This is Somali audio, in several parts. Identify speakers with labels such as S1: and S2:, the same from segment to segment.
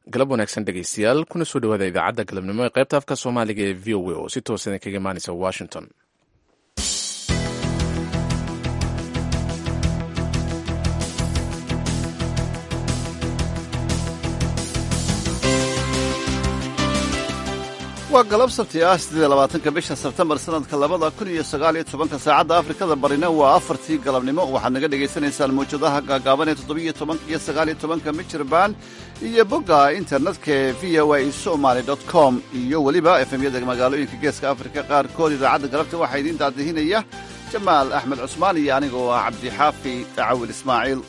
S1: galab wanaagsan dhegaystayaal kuna soo dhawaada idaacadda galabnimo ee qaybta afka soomaaliga ee v o a oo si toosan kaga imaanaysa washington.
S2: waa galab sabti ah 28 bisha sebtembar sanadka 2019 saacadda afrikada barina waa 4tii galabnimo waxaad naga dhagaysanaysaan mawjadaha gaagaaban ee 17 iyo 19 michirbaan iyo bogga internetka ee voasomali.com iyo weliba efemyada magaalooyinka geeska afrika qaarkood. idaacadda galabta waxaa idiin daadihinaya jamaal axmed cusmaan iyo aniga oo ah cabdixaafi cawil ismaaciil.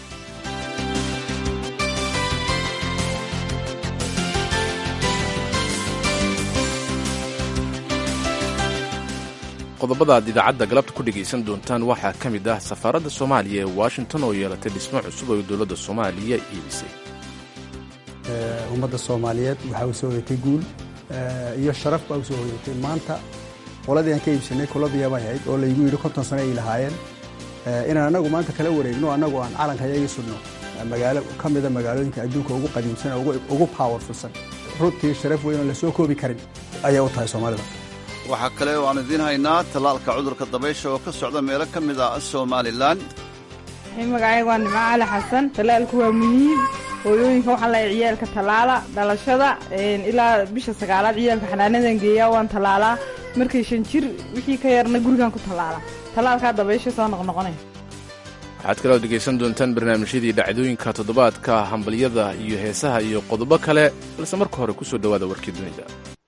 S1: qodobada aad idaacadda galabta ku dhegaysan doontaan waxaa ka mid ah safaaradda soomaaliya ee washington oo yeelatay dhismo cusub oo dowladda soomaaliya iibisay.
S3: ummadda soomaaliyeed waxaa u soo hoyatay guul iyo sharaf baa u soo hoyatay. maanta qoladii aan ka iibsanay kolombiya bay ahayd oo laygu yidhi 50 sano ay lahaayeen inaan annagu maanta kala wareegno annagu aan calanka yaga sudno magaalo ka mida magaalooyinka adduunka ugu qadiimsan ugu powerfulsan. runtii sharaf weyn oo la soo koobi karin ayay u tahay soomaalida.
S2: waxaa kale oo aan idiin haynaa tallaalka cudurka dabaysha oo ka socda meelo ka mid ah somalilan.
S4: magacayga waa nimco cali xasan. tallaalku waa muhiim. hooyooyinka waxaan lahay ciyaalka tallaala dhalashada ilaa bisha 9aad ciyaalka xanaanadan geeyaa waan tallaalaa. markay 5 jir wixii ka yarna gurigan ku tallaala. tallaalkaa dabaysha soo noqnoqonay.
S1: waxaad kaloo dhegaysan doontaan barnaamijyadii dhacdooyinka toddobaadka, hambalyada iyo heesaha iyo qodobo kale, balse marka hore ku soo dhowaada warkii dunida.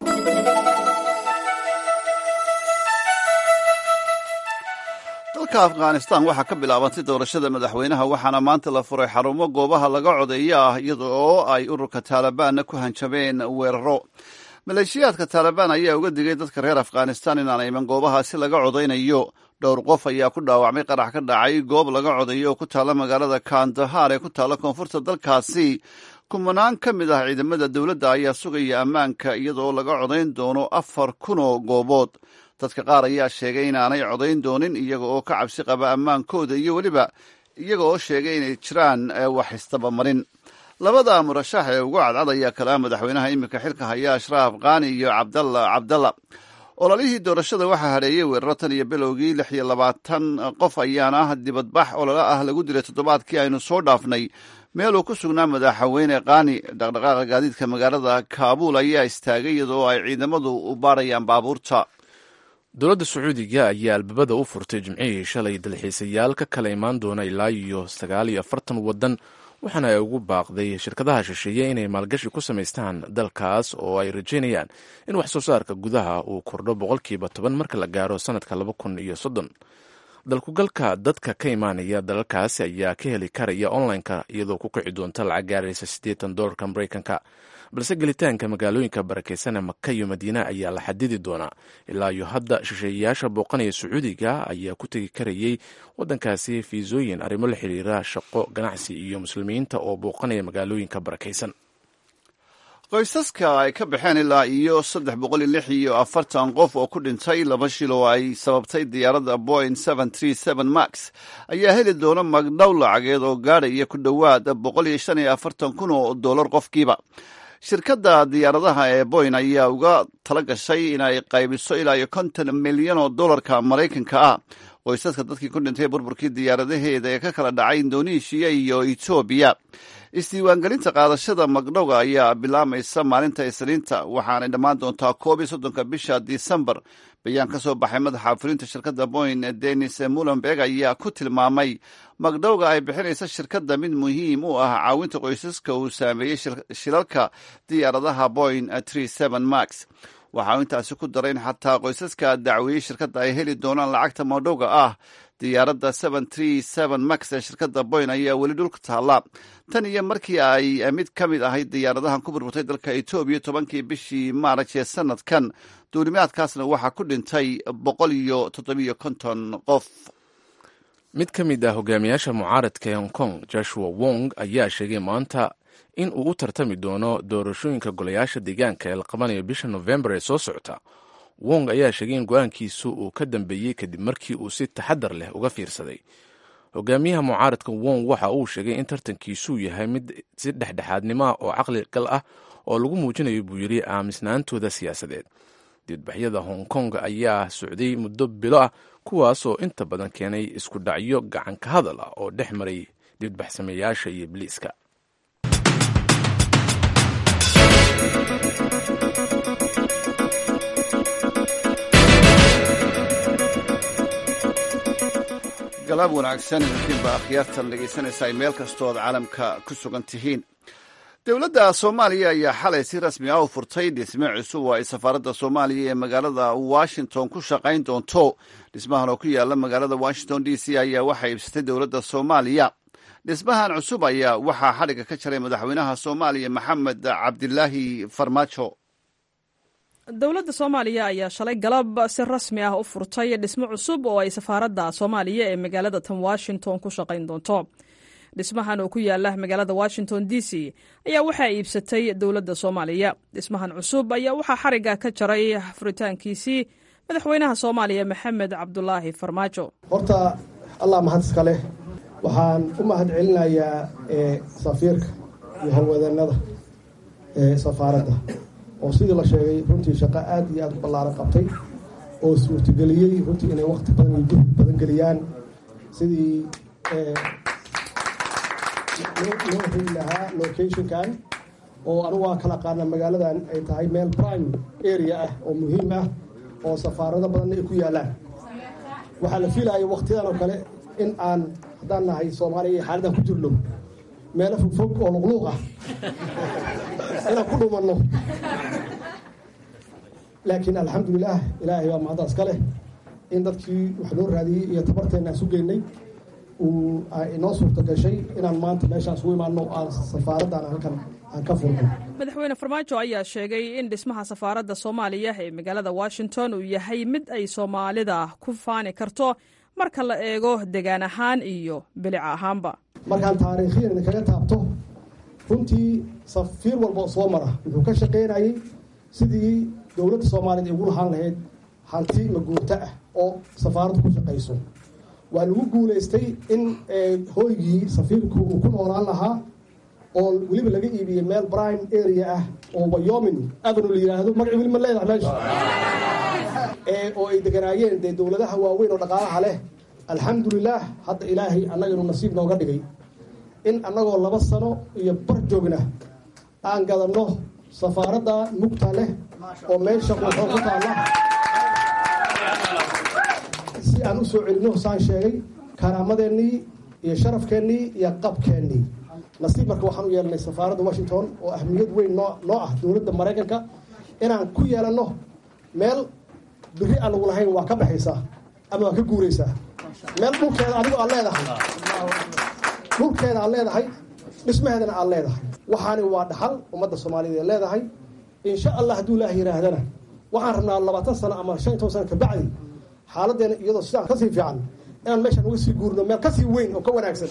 S2: dalka afghanistan waxaa ka bilaabantay doorashada madaxweynaha waxaana maanta la furay xarumo goobaha laga codeeyo ah iyada oo ay ururka taalibaanna ku hanjabeen weeraro. maleeshiyaadka taalibaan ayaa uga digay dadka reer afghanistan inaanay iman goobahaasi laga codaynayo. dhowr qof ayaa ku dhaawacmay qarax ka dhacay goob laga codeeyo oo ku taalla magaalada kandahar ee ku taalla koonfurta dalkaasi. kumanaan ka mid ah ciidamada dowladda ayaa sugaya ammaanka iyadaoo laga codayn doono 4,000 oo goobood. dadka qaar ayaa sheegay inaanay codayn doonin iyaga oo ka cabsi qaba ammaankooda iyo weliba iyaga oo sheegay inay jiraan wax istabamarin. labada murashax ee ugu cadcad ayaa kale ah madaxweynaha iminka xilka haya ashraaf kaani iyo cabdalla. ololihii doorashada waxaa hadheeyey weeraro tan iyo bilowgii 26 qof ayaana dibadbax olole ah lagu dilay toddobaadkii aynu soo dhaafnay meel uu ku sugnaa madaxweyne kaani. dhaqdhaqaaqa gaadiidka magaalada kaabuul ayaa istaagay iyadoo ay ciidamadu u baarayaan baabuurta.
S1: dowladda sacuudiga ayaa albaabada u furtay jimcihii shalay dalxiisayaal ka kala imaan doona ilaa iyo 49 waddan, waxaana ay ugu baaqday shirkadaha shisheeye inay maalgashi ku samaystaan dalkaas oo ay rajaynayaan in wax soo saarka gudaha uu kordho 10% marka la gaaro sanadka 2030. dalkugalka dadka ka imaanaya dalalkaasi ayaa ka heli karaya online-ka iyadoo ku kici doonta lacag gaaraysa $80 Mareykanka, balse gelitaanka magaalooyinka barakeysan ee maka iyo madiina ayaa la xadidi doonaa. ilaa iyo hadda shisheeyayaasha booqanaya sacuudiga ayaa ku tegi karayay waddankaasi fiisooyin arrimo la xiriira shaqo, ganacsi iyo muslimiinta oo booqanaya magaalooyinka barakeysan.
S2: qoysaska ay ka baxeen ilaa iyo 346 qof oo ku dhintay 2 shil oo ay sababtay diyaaradda Boeing 737 Max ayaa heli doona magdhow lacageed oo gaadhaya ku dhowaad $145,000 qofkiiba. shirkadda diyaaradaha ee Boeing ayaa uga tala gashay inay qaybiso ilaa iyo $50 milyan Mareykanka ah qoysaska dadkii ku dhintay burburkii diyaaradaheeda ee ka kala dhacay Indonesia iyo Ethiopia. isdiiwaangelinta qaadashada magdhowga ayaa bilaamaysa maalinta Isniinta waxaanay dhammaan doontaa 31 bisha Disembar. bayaan ka soo baxay madaxa fulinta shirkadda Boeing Dennis Muhlenberg ayaa ku tilmaamay magdhowga ay bixinaysa shirkadda mid muhiim u ah caawinta qoysaska uu saameeyey shilalka diyaaradaha Boeing 37 Max. waxa uu intaasi ku daray in xataa qoysaska dacweeyey shirkadda ay heli doonaan lacagta magdhowga ah. diyaaradda 737 Max ee shirkadda Boeing ayaa weli dhulka taalla tan iyo markii ay mid ka mid ahayd diyaaradahan ku burburtay dalka Ethiopia 10kii bishii Maarch ee sanadkan. duulimaadkaasna waxaa ku dhintay 157 qof.
S1: mid ka mid ah hogaamiyaasha mucaaradka ee Hong Kong, Joshua Wong, ayaa sheegay maanta in uu u tartami doono doorashooyinka golayaasha deegaanka ee la qabanayo bisha November ee soo socota. Wong ayaa sheegay in go-aankiisu uu ka dambeeyey kadib markii uu si taxadar leh uga fiirsaday. hogaamiyaha mucaaradka wong waxa uu sheegay in tartankiisuu yahay mid si dhexdhexaadnimo ah oo caqli gal ah oo lagu muujinayo buu yidhi aamisnaantooda siyaasadeed. dibadbaxyada hong kong ayaa socday muddo bilo ah kuwaasoo inta badan keenay isku dhacyo gacan ka hadal ah oo dhex maray dibadbaxsameeyaasha iyo biliiska.
S2: galaab wanaagsan idinkiinba akhyaartan dhegaysanaysa ay meel kastood caalamka ku sugan tihiin. dowladda soomaaliya ayaa xalay si rasmi ah u furtay dhisme cusub oo ay safaaradda soomaaliya ee magaalada washington ku shaqayn doonto. dhismahan oo ku yaala magaalada washington d c ayaa waxaa iibsatay dowladda soomaaliya. dhismahan cusub ayaa waxaa xadhigga ka jaray madaxweynaha soomaaliya maxamed cabdilaahi farmaajo.
S5: dowladda soomaaliya ayaa shalay galab si rasmi ah u furtay dhismo cusub oo ay safaaradda soomaaliya ee magaalada tan washington ku shaqayn doonto. dhismahan oo ku yaala magaalada washington d c ayaa waxaa iibsatay dowladda soomaaliya. dhismahan cusub ayaa waxaa xarigga ka jaray furitaankiisii madaxweynaha soomaaliya maxamed cabdulaahi farmaajo.
S6: horta allah mahad iska leh. waxaan u mahad celinayaa safiirka iyo howlwadeennada safaaradda oo sidii la sheegay runtii shaqo aad iyo aad u ballaaran qabtay oo suurtageliyey runtii inay waqti badan iyo juhdi badan geliyaan sidii loo heli lahaa locationkan oo anigu waa kala qaana magaaladan ay tahay meel prime area ah oo muhiim ah oo safaarado badanna ay ku yaalaan. waxaa la fiilaya waqtiyadan oo kale in aan haddaan nahay soomaaliya iyo xaaladan ku jirno meelo fogfog oo luqluuq ah inaan ku dhumanno. laakiin alxamdulilah ilaahay baa mahaddaas ka leh in dadkii wax noo raadiyey iyo tabarteenna aan sugeynay inoo suurta gashay inaan maanta meeshaan sugu imaano aan safaaraddan halkan aan ka furno.
S5: madaxweyne farmaajo ayaa sheegay in dhismaha safaaradda soomaaliya ee magaalada washington uu yahay mid ay soomaalida ku faani karto marka la eego degaan ahaan iyo bilic ahaanba.
S6: markaan taariikhiyan idinkaga taabto runtii safiir walba oo soo mara wuxuu ka shaqaynayay sidii dowladda soomaaliyeed ay ugu lahaan lahayd hanti maguurto ah oo safaaraddu ku shaqayso. waa lagu guulaystay in hooygii safiirku uu ku noolaan lahaa oo weliba laga iibiyey meel prime area ah oo Wyoming avenue la yiraahdo magaci weli ma leedahay meesha oo ay deganaayeen dee dowladaha waaweyn oo dhaqaalaha leh. alxamdulilah hadda ilaahay annaga inuu nasiib nooga dhigay in annagoo 2 sano iyo bar joogna aan gadanno safaaradda mugta leh oo meesha wuxuu ku taala si aan u soo celino saan sheegay karaamadeenii iyo sharafkeennii iyo qabkeennii. nasiib marka waxaan u yeelanay safaaradda washington oo ahmiyad weyn noo ah dowladda maraykanka inaan ku yeelanno meel biri aan lagu lahayn waa ka baxaysaa ama waa ka guuraysaa. meel dhulkeeda adigo aad leedahay dhismaheedana aad leedahay. waxaani waa dhaxal ummadda soomaaliyeed ee leedahay. insha allah hadduu ilaahay yidhaahdana waxaan rabnaa 20 sano ama 15 sano ka bacdi xaaladeena iyadoo sidaan kasii fiican inaan meeshaan uga sii guurno meel kasii weyn oo ka wanaagsan.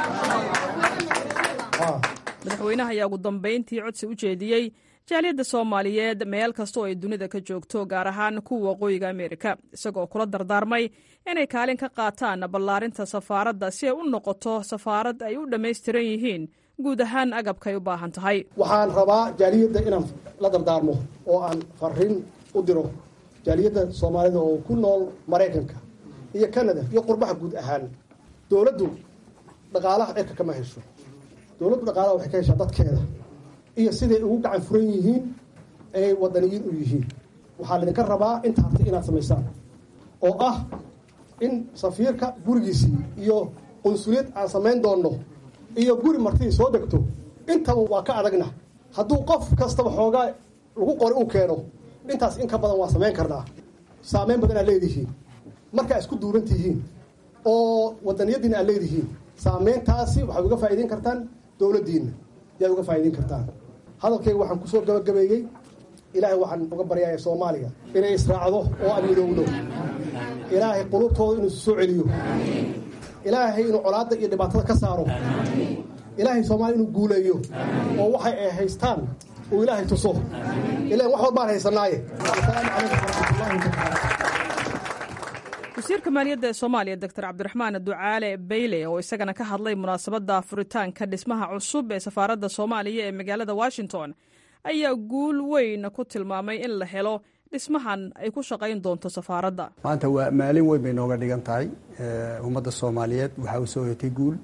S5: madaxweynaha ayaa ugu dambayntii codsi u jeediyey jaaliyadda soomaaliyeed meel kastoo ay dunida ka joogto gaar ahaan kuwa waqooyiga ameerika isagoo kula dardaarmay inay kaalin ka qaataan ballaarinta safaaradda si ay u noqoto safaarad ay u dhammaystiran yihiin guud ahaan agabka ay u baahan tahay.
S6: waxaan rabaa jaaliyadda inaan la dardaarmo oo aan fariin u diro jaaliyadda soomaalida oo ku nool maraykanka iyo canada iyo qurbaha guud ahaan. dowladdu dhaqaalaha cirka kama hesho. dowladdu dhaqaalaha waxay ka heshaa dadkeeda iyo siday ugu gacan furan yihiin ay wadaniyiin u yihiin. waxaa laydinka rabaa inta hartay inaad samaysaan oo ah in safiirka gurigiisii iyo qunsuliyad aan samayn doonno iyo guri martidii soo degto intaba waa ka adagna. hadduu qof kastaba xoogaa lagu qori uu keeno intaas in ka badan waa samayn karnaa. saameyn badan aad leedihiin markaa isku duuban tihiin oo wadaniyadiina aad leedihiin. saameyntaasi waxaad uga faa'iideyn kartaan dowladdiinna yaad uga faa'iideyn kartaan. hadalkayga waxaan kusoo gabagabeeyey ilaahay waxaan uga baryaaya soomaaliya inay israacdo oo aan midoowno. ilaahay qulubtooda inuu soo celiyo. ilaahay inuu colaadda iyo dhibaatada ka saaro. ilaahay soomaaliya inuu guuleeyo oo waxay ay haystaan uu ilaahay tuso. ilaan wax walbaan haysanaaye.
S5: wasiirka maaliyadda ee soomaaliya doctor cabdiraxmaan ducaale bayle oo isagana ka hadlay munaasabadda furitaanka dhismaha cusub ee safaaradda soomaaliya ee magaalada washington ayaa guul weyn ku tilmaamay in la helo dhismahan ay ku shaqayn doonto safaaradda.
S3: maanta waa maalin weyn bay nooga dhigan tahay ummadda soomaaliyeed waxaa u soo hoyatay guul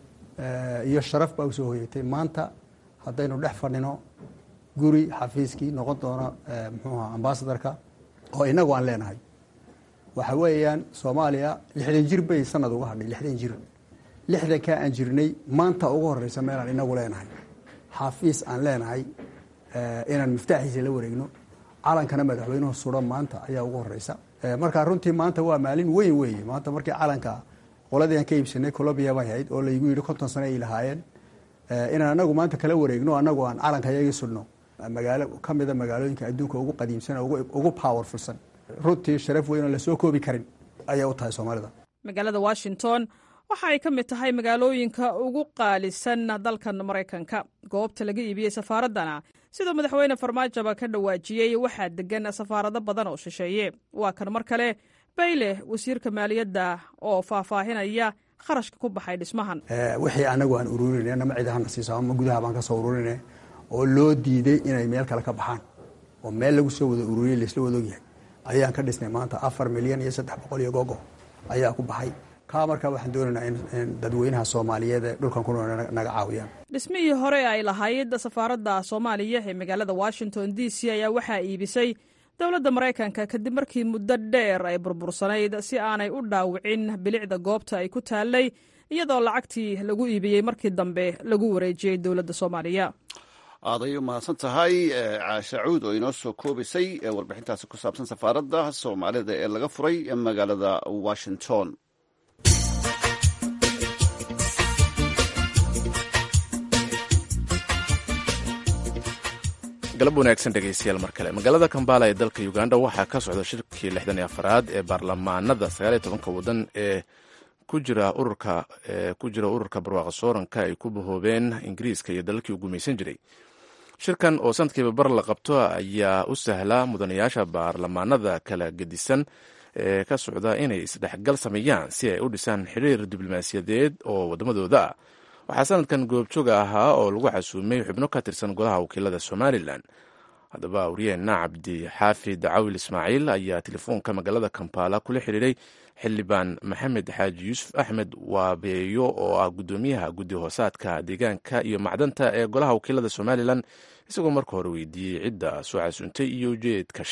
S3: iyo sharaf baa u soo hoyatay maanta haddaynu dhex fadhino guri xafiiskii noqon doona muxuuha ambasadarka oo inagu aan leenahay. waxa weeyaan soomaaliya 60 jir bay sanad uga hadhay 60 jir 60ka aan jirnay maanta ugu horeysa meel aan inagu leenahay xafiis aan leenahay inaan miftaaxiisa la wareegno calankana madaxweynuhu suran maanta ayaa ugu horeysa marka runtii maanta waa maalin weyn weeye maanta markii calanka qoladii aan ka iibsanay Colombia bay ahayd oo la igu yiri 50 sano ay lahaayeen inaan anagu maanta kala wareegno anagu aan calanka iyaga sudno magaalo kamida magaalooyinka adduunka ugu qadiimsan ugu powerfulsan runtii sharaf weyn oo la soo koobi karin ayaa u tahay Soomaalida.
S5: magaalada Washington waxa ay ka mid tahay magaalooyinka ugu qaalisan dalkan Mareykanka. goobta laga iibiyay safaaradana sida madaxweyne Farmaajo ka dhawaajiyay waxaa degan safaarado badan oo shisheeye. waa kan mar kale Bayle wasiirka maaliyadda oo faahfaahinaya kharashka ku baxay dhismahan.
S3: wixii anagu aan ururinay nama ciidahan siiso ama gudaha baan ka soo ururinay oo loo diiday inay meel kale ka baxaan oo meel lagu soo wada ururiyay la isla wada ogyahay ayaan ka dhisnay maanta 4 milyan iyo 300 iyo gogo ayaa ku baxay ka marka waxaan doonaynaa in dadweynaha Soomaaliyeed ee dhulkan ku nool naga caawiyaan.
S5: dhismihii hore ay lahayd safaaradda Soomaaliya ee magaalada Washington DC ayaa waxaa iibisay dowladda Mareykanka kadib markii muddo dheer ay burbursanayd si aanay u dhaawicin bilicda goobta ay ku taalay iyadoo lacagtii lagu iibiyay markii dambe lagu wareejiyay dowladda Soomaaliya.
S2: aaday u mahadsan tahay caasha cuud oo inoo soo koobisay warbixintaasi ku saabsan safaaradda Soomaalida ee laga furay magaalada Washington.
S1: galab wanaagsan dhegeystayaal mar kale magaalada Kampala ee dalka Uganda waxaa ka socda shirkii 64aad ee baarlamaanada 19 wadan ee ku jira ururka barwaaqo sooranka ay ku bahoobeen Ingiriiska iyo dalkii ugu gumaysan jiray. shirkan oo sanadkiiba bar la qabto ayaa u sahla mudanayaasha baarlamaanada kala gedisan ee ka socda inay isdhexgal sameeyaan si ay u dhisaan xiriir diblomaasiyadeed oo wadamadooda ah. waxaa sanadkan goobjooga ahaa oo lagu xasuumay xubno ka tirsan golaha wakiilada Somaliland. haddaba wariyeenna cabdi xaafid cawil ismaaciil ayaa telefoonka magaalada Kampala kula xiriiray xildhibaan maxamed xaaji yuusuf axmed waabeeyo oo ah gudoomiyaha guddi hoosaadka deegaanka iyo macdanta ee golaha wakiilada Somaliland isagoo marka hore weydiiyey cidda soo xasuuntay iyo ujeedka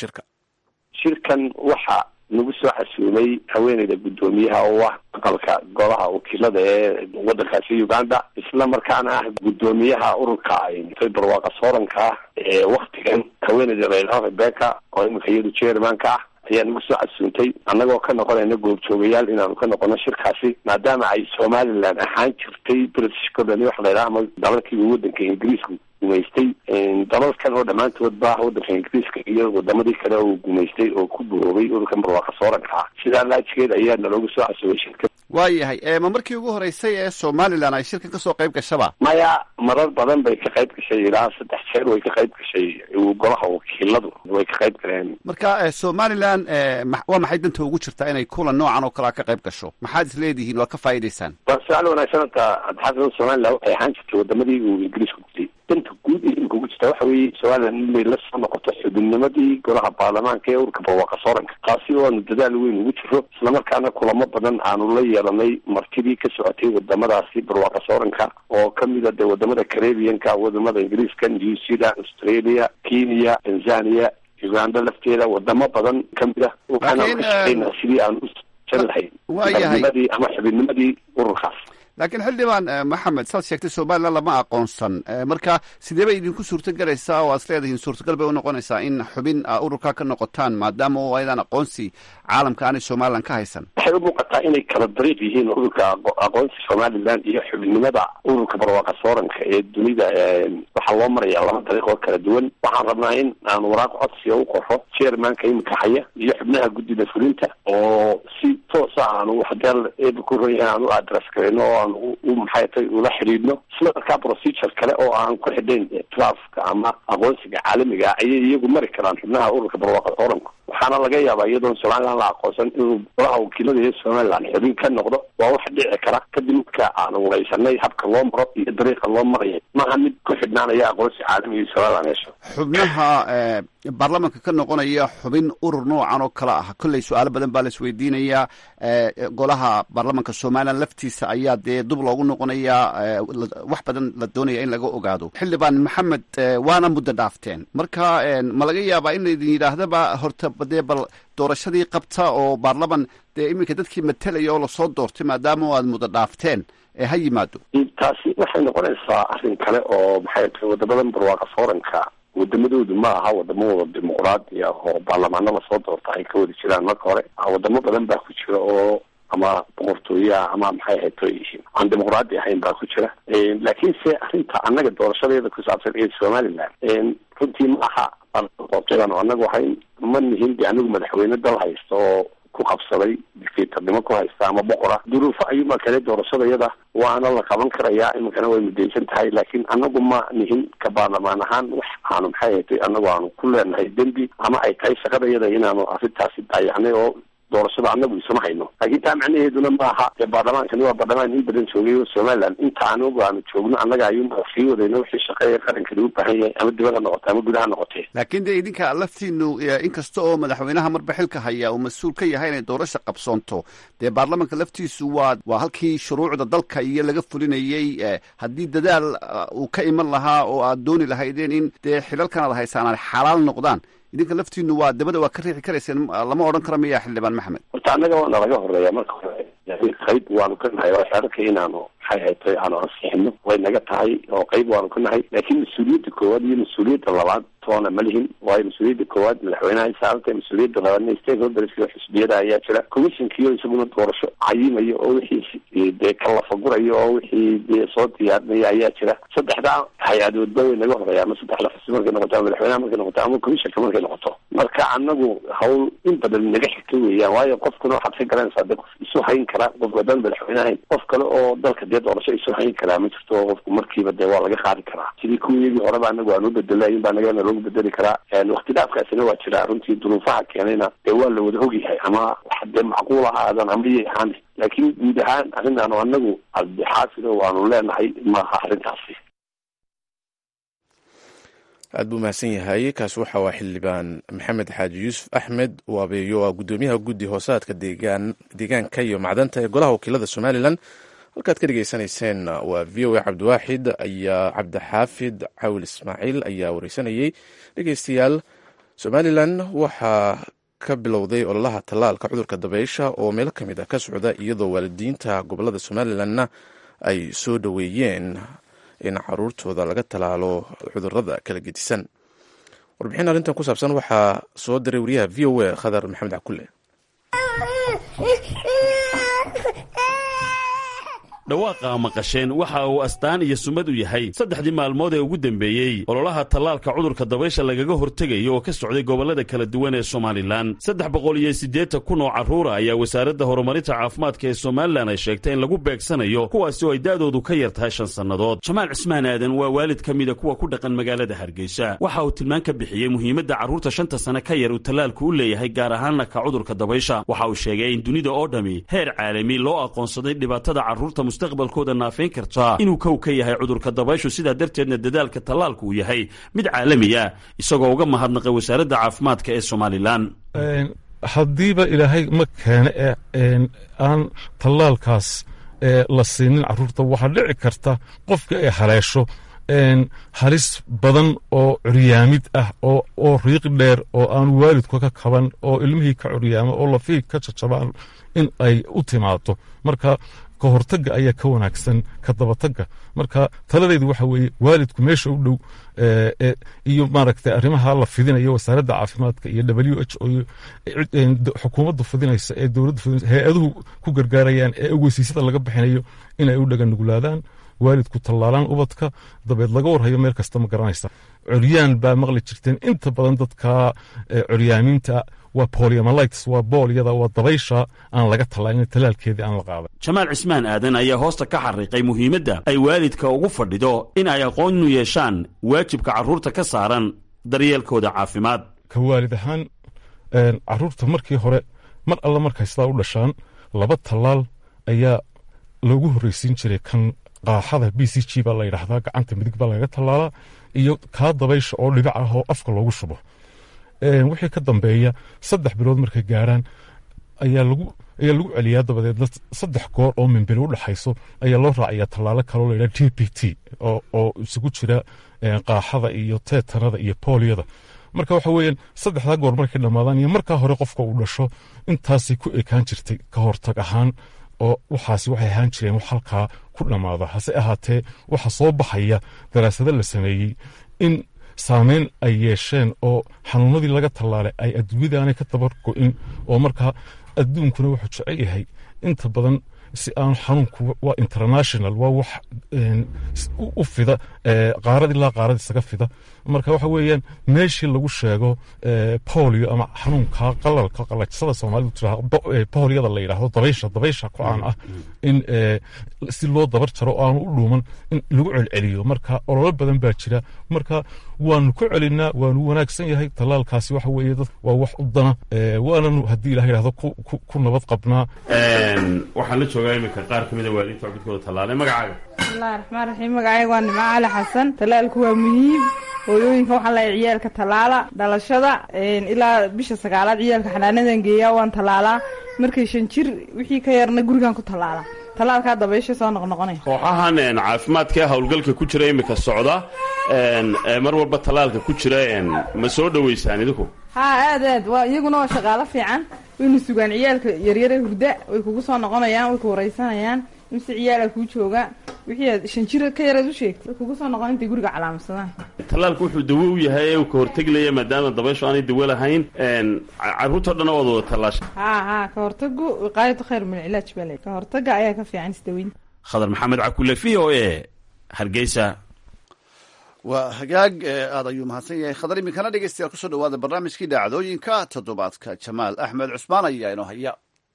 S7: shirkan waxa nagu soo xasuumay haweeneyda gudoomiyaha oo ah aqalka golaha wakiilada ee wadankaasi Uganda isla markaana ah gudoomiyaha ururka barwaaqo sooranka ee waqtigan haweeneyda Rebecca oo imika iyadu chairmanka ayaa nagu soo xasuuntay annagoo ka noqonayna goobjoogayaal inaanu ka noqono shirkaasi maadaama ay Somaliland ahaan jirtay British colony wax la yiraahdo dalalkii wadanka Ingiriisku gumaystay dalalkan oo dhammaantood baa wadanka Ingiriiska iyo wadamadii kale oo gumaystay oo ku boobay ururka barwaaqo sooranka sidaa laajigeed ayaa naloogu soo xasuumay shirka.
S2: waayahay ma markii ugu horeysay ee Somaliland ay shirkan ka soo qayb gashaba?
S7: maya marar badan bay ka qayb gashay ilaa 3 jeer way ka qayb gashay golaha wakiiladu way ka qayb galeen.
S2: marka Somaliland waa maxay danta ugu jirtaa inay kulan noocan oo kala ka qayb gasho? maxaad is leedihiin waa ka faa'iideysaan?
S7: waa su'aal wanaagsan hadda Somaliland waxay ahaan jirtay wadamadii uu Ingiriisku gudbay danta guud ee ugu jirta waxa weeye Somaliland inay la soo noqoto xubinnimadii golaha baarlamaanka ee ururka barwaaqo sooranka taasi oo dadaal weyn ugu jiro isla markaana kulamo badan aanu la yeelanay martidii ka socotay wadamadaasi barwaaqo sooranka oo kamid ah wadamada Caribbean-ka wadamada Ingiriiska, New Zealand, Australia, Kenya, Tanzania, Uganda lafteeda wadamo badan kamid ah oo kana shaqeynaa sidii aan u jeclahay ama xubinnimadii ururkaas.
S2: laakiin xildhibaan maxamed saad sheegtay Somaliland lama aqoonsan marka sidee bay idinku suurtagelaysaa oo aad leedihiin suurtagal bay u noqonaysaa in xubin ururka ka noqotaan maadaama oo aydan aqoonsi caalamka aanay Somaliland ka haysan?
S7: waxay u muuqataa inay kala dariiq yihiin ururka aqoonsi Somaliland iyo xubinnimada ururka barwaaqo sooranka ee dunida. waxaa loo marayaa laba dariiq oo kala duwan. waxaan rabnaa in aan waraaq codsiga u qoro chairmanka imika haya iyo xubnaha guddida fulinta oo si toos ah aanu waxdeel ku royaan aanu address kareyno maxay tahay ula xiriirno isla markaa procedure kale oo aan ku xidhayn trafka ama aqoonsiga caalamiga ayay iyagu mari karaan xubnaha ururka barwaaqo sooranka waxaana laga yaabaa iyadoon somaliland la aqoonsan inuu golaha wakiilada ee somaliland xubin ka noqdo. waa wax dhici kara kadib marka aanu wareysanay habka loo maro iyo dariiqa loo maraya, maaha mid ku xidhnaanaya aqoonsi caalami iyo somaliland hesho.
S2: xubnaha baarlamanka ka noqonaya xubin urur noocan oo kale ah, kolley su-aalo badan baa la isweydiinayaa. golaha baarlamanka somaliland laftiisa ayaa dee dub loogu noqonayaa, wax badan la doonaya in laga ogaado. xildhibaan maxamed, waana muddo dhaafteen, marka ma laga yaabaa in laydin yidhaahdaba horta dee bal doorashadii qabta oo baarlaman dee iminka dadkii matalaya oo lasoo doortay maadaama aad muddo dhaafteen ha yimaado?
S7: taasi waxay noqonaysaa arrin kale oo maxay tahay wadamadan barwaaqa fooranka wadamadoodu ma aha wadamo wada dimuqraadi ah oo baarlamaano lasoo doorta ay ka wada jiraan. marka hore wadamo badan baa ku jira oo ama boqortooyaha ama maxay haytoy aan dimuqraadi ahayn baa ku jira. laakiin se arrinta annaga doorashadeeda ku saabsan ee somaliland runtii ma aha doortadan oo annaga waxay ma nihin de anigu madaxweyne dal haysta oo ku qabsaday dictatornimo ku haysta ama boqora. duruufo ayuuma kale doorashadayada waana la qaban karayaa, iminkana way mudaysan tahay. laakiin anagu ma nihin ka baarlamaan ahaan wax aanu maxay haytay anagu aanu ku leenahay dembi ama ay tahay shaqadayada inaanu arrintaasi dayaxnay oo doorashada anagu isuma hayno. laakiin taa macnaheeduna maaha dee baarlamaankani waa baarlamaan in badan joogay oo somaliland inta anagu aanu joogno annaga ayuunba sii wadayno wixii shaqeeya qarankani u baahan yahay ama dibada noqota ama gudaha noqotee.
S2: laakiin dee idinka laftiinu inkasta oo madaxweynaha marba xilka haya uu mas-uul ka yahay inay doorasha qabsoonto, dee baarlamanka laftiisu waa halkii shuruucda dalka iyo laga fulinayey. haddii dadaal uu ka iman lahaa oo aad dooni lahaydeen in dee xilalkan aad haysaan ay xalaal noqdaan, idinka laftiinu waa dabada waa ka riixi karayseen, lama odhan kara miya xildhibaan maxamed?
S7: horta annaga waana laga horeeya marka hore qayb waanu ka nahay oo xeerarka inaanu maxay haytay aanu ansixino way naga tahay oo qayb waanu ka nahay. laakiin mas-uuliyadda koowaad iyo mas-uuliyadda labaad toona ma lihin. waayo mas-uuliyadda koowaad madaxweynaha saarantay, mas-uuliyadda labaadna stakeholderska xisbiyada ayaa jira, commissionkiyo isaguna doorasho cayimayo oo wixii dee kalafagurayo oo wixii dee soo diyaarinaya ayaa jira. saddexdaa hay-adoodba way naga horeeya, ama saddexda xisbi markay noqoto ama madaxweynaha markay noqoto ama commissionka markay noqoto. marka anagu hawl in badan naga xigta weeyaan, waayo qofkuna waxaad ka garanaysaa de qof isu hayn kara qof haddaan madaxweyne ahayn qof kale oo dalka dee doorasho isu hayn karaa ma jirto. oo qofku markiiba dee waa laga qaadi karaa sidii kuwiyagii horeba anagu aanu bedelay in baa nagana loogu bedeli karaa. wakti dhaafkaasina waa jira runtii duruufaha keenayna dee waa la wada ogyahay, ama wax dee macquul ahaadan ama iyay ahaan. laakiin guud ahaan arrintaanu anagu abdixaafiro waanu leenahay maaha arrintaasi.
S1: aad buu mahadsan yahay. kaas waxa waa xildhibaan maxamed xaaji yuusuf axmed waabeeyo ah gudoomiyaha guddi hoosaadka deegaanka iyo macdanta ee golaha wakiilada somalilan. halkaad ka dhegeysanayseen waa v o a. cabdixaafid cawil ismaaciil ayaa wareysanayey. dhegeystayaal, somalilan waxaa ka bilowday ololaha tallaalka cudurka dabeysha oo meelo ka mid ah ka socda, iyadoo waalidiinta gobolada somalilanna ay soo dhoweeyeen in caruurtooda laga tallaalo cudurada kala gedisan. warbixin arrintan ku saabsan waxaa soo diray wariyaha v o a khadar maxamed cakulle.
S8: dhawaaqa maqasheen waxa uu astaan iyo sumad u yahay saddexdii maalmood ee ugu dambeeyey ololaha tallaalka cudurka dabaysha lagaga hortegayo oo ka socday gobollada kala duwan ee somalilan. 380 kun oo carruura ayaa wasaaradda horumarinta caafimaadka ee somalilan ay sheegtay in lagu beegsanayo kuwaasi oo ay da'doodu ka yar tahay 5 sannadood. jamaal cismaan aadan waa waalid ka mida kuwa ku dhaqan magaalada hargeysa. waxa uu tilmaan ka bixiyey muhiimadda carruurta 5 sano ka yar uu tallaalku u leeyahay, gaar ahaanna ka cudurka dabaysha. waxa uu sheegay in dunida oo dhami heer caalami loo aqoonsaday dhibaatada carruurta mustaqbalkooda naafayn kartaa inuu kow ka yahay cudurka dabayshu, sidaa darteedna dadaalka tallaalku uu yahay mid caalami ah, isagoo uga mahadnaqay wasaaradda caafimaadka ee somalilan.
S9: haddiiba ilaahay ma keene aan tallaalkaas la siinin carruurta, waxaa dhici karta qofka ay haleesho halis badan oo curyaamid ah oo riiq dheer oo aan waalidku ka kaban oo ilmihii ka curyaamo oo lafihii ka jajabaan in ay u timaado. marka ka hortagga ayaa ka wanaagsan ka dabatagga. marka taladaydu waxa weeye waalidku meesha u dhow iyo maaragtay arrimaha la fidinayo wasaaradda caafimaadka iyo WHO iyo xukuumaddu fidinaysa ee dowladdu fidinaysa hay-aduhu ku gargaarayaan ee ogeysiisyada laga bixinayo inay u dhagan nuglaadaan, waalidku tallaalaan ubadka, dabeed laga warhayo meel kasta ma garanaysa. curyaan baa maqli jirteen, inta badan dadka curyaamiinta waa poliomyelitis, waa boolyada, waa dabaysha aan laga tallaalin, tallaalkeedii aan la qaaday.
S8: jamaal cismaan aadan ayaa hoosta ka xariiqay muhiimadda ay waalidka ugu fadhido in ay aqoon u yeeshaan waajibka carruurta ka saaran daryeelkooda caafimaad.
S9: ka waalid ahaan caruurta markii hore mar alla markay sidaa u dhashaan 2 tallaal ayaa loogu horreysiin jiray kan qaaxada BCG baa la yidhaahdaa gacanta midig baa laga tallaalaa iyo kaa dabaysha oo dhibic ah oo afka loogu shubo wixii ka dambeeya 3 bilood markay gaaraan ayaa lagu celiyaa dabadeedna 3 goor oo minbil u dhaxayso ayaa loo raaciyaa tallaalo kaloo la yidhaha TPT oo isugu jira qaaxada iyo teetanada iyo pooliyada marka waxa weeyaan 3 goor markay dhammaadaan iyo markaa hore qofka uu dhasho intaasay ku ekaan jirtay ka hortag ahaan oo waxaasi waxay ahaan jireen wax halkaa ku dhammaada hase ahaatee waxa soo baxaya daraasado la sameeyey in saameyn ay yeesheen oo xanuunadii laga tallaalay ay adduunyadaanay ka tabar go'in oo markaa adduunkuna wuxuu jecel yahay inta badan si aan xanuunku waa international waa wax u fida qaarad ilaa qaarad isaga fida marka waxa weeyaan meeshii lagu sheego polio ama xanuunka qalalka qalajsada Soomaalidu tiraahdo poliyada la yiraahdo dabaysha ku aan ah in si loo dabar jaro oo aan u dhuuman in lagu celceliyo marka olole badan baa jira marka waanu ku celinaa waanu wanaagsan yahay talaalkaasi waxa weeye dad waa wax u dana waananu haddii Ilaahay yiraahdo ku nabad qabnaa
S8: waxaan la joogaa iminka qaar kamid ah waalidiinta cudurkooda talaalay magacaaga
S4: bismillaahir rahmaanir rahiim magacayga waa Nimco Cali Xasan talaalku waa muhiim hooyooyinka waxaa la ciyaalka talaala dhalashada ilaa bisha 9aad ciyaalka xanaanadan geeyaa waan talaalaa markay 5 jir wixii ka yarna gurigan ku talaala talaalka dabaysha soo noqnoqonay
S8: kooxahan caafimaadka hawlgalka ku jira imika socda mar walba talaalka ku jira ma soo dhaweysaan idinku
S4: aad waa iyaguna waa shaqaale fiican waynu sugaan ciyaalka yaryar hurda way kugu soo noqonayaan way ku wareysanayaan imsi ciyaal ku jooga wixii 5 jir ka yareed u sheegtay kugu soo noqon inta guriga calaamadsadaan
S8: talaalku wuxuu dawo u yahay oo ka hortaglaya maadaama dabayshu aanay dawo lahayn caruurta dhan wada talaash
S4: ka hortagu wiqaayatu khayr min ilaaj bale ka hortaga ayaa ka fiican istaweyn
S8: Khadar Maxamed Cakule VOA Hargeysa
S2: waa hagaag aad ayuu mahadsan yahay khadar iminkana dhegeystayaal kusoo dhawaada barnaamijkii dhacdooyinka toddobaadka Jamaal Axmed Cusmaan ayaa inoo haya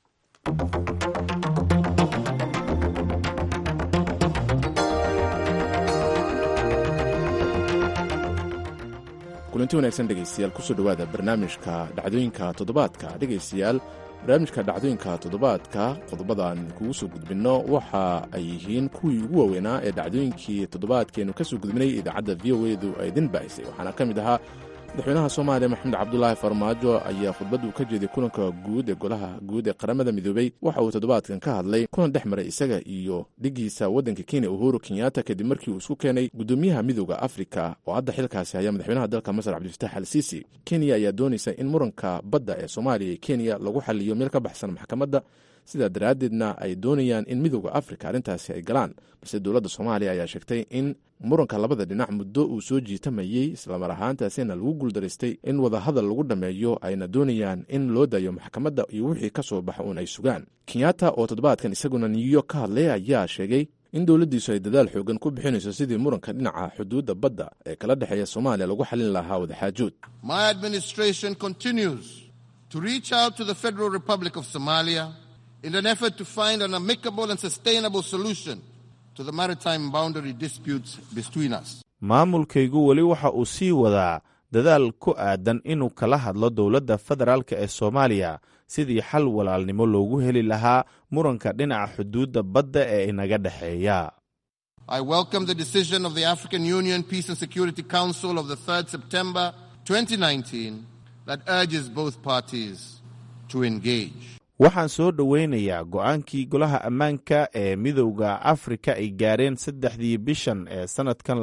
S1: kulanti wanaagsan dhegaystayaal kusoo dhawaada barnaamijka dhacdooyinka toddobaadka dhegaystayaal barnaamijka dhacdooyinka toddobaadka qodobadaan kugu soo gudbinno waxa ay yihiin kuwii ugu waaweynaa ee dhacdooyinkii toddobaadkeenu ka soo gudbinay idaacadda v o edu ay idin baahisay waxaana ka mid ahaa madaxweynaha soomaaliya maxamed cabdulaahi farmaajo ayaa khudbaddu ka jeeday kulanka guud ee golaha guud ee qaramada midoobey waxa uu toddobaadkan ka hadlay kulan dhex maray isaga iyo dhigiisa waddanka kenya uhuru kenyatta kadib markii uu isku keenay gudoomiyaha midooda afrika oo hadda xilkaasi haya madaxweynaha dalka masar cabdilfataax al siisi kenya ayaa doonaysa in muranka badda ee soomaaliya iyo kenya lagu xaliyo meel ka baxsan maxkamadda sidaa daraaddeedna ay doonayaan in midooda afrika arrintaasi ay galaan balse dowladda soomaaliya ayaa sheegtay in muranka labada dhinac muddo uu soo jiitamayey islamar ahaantaasina lagu guuldaraystay in wadahadal lagu dhammeeyo ayna doonayaan in loo dayo maxkamadda iyo wixii ka soo baxa uun ay sugaan kenyatta oo toddobaadkan isaguna new york ka hadlay ayaa sheegay in dowladdiisu ay dadaal xoogan ku bixinayso sidii muranka dhinaca xuduudda badda ee kala dhexeeya soomaaliya lagu xalin lahaa wadaxaajood
S10: My administration continues to reach out to the Federal Republic of Somalia in an effort to find an amicable and sustainable solution to the maritime boundary disputes between us.
S11: Maamulkaygu weli waxa uu sii wadaa dadaal ku aadan inuu kala hadlo dowladda federaalka ee Soomaaliya sidii xal walaalnimo loogu heli lahaa muranka dhinaca xuduudda badda ee inaga dhexeeya.
S10: I welcome the decision of the African Union Peace and Security Council of the 3rd September 2019 that urges both parties to engage.
S11: Waxaan soo dhaweynayaa go'aankii golaha ammaanka ee midowda Afrika ay gaareen 3 bishan ee sanadkan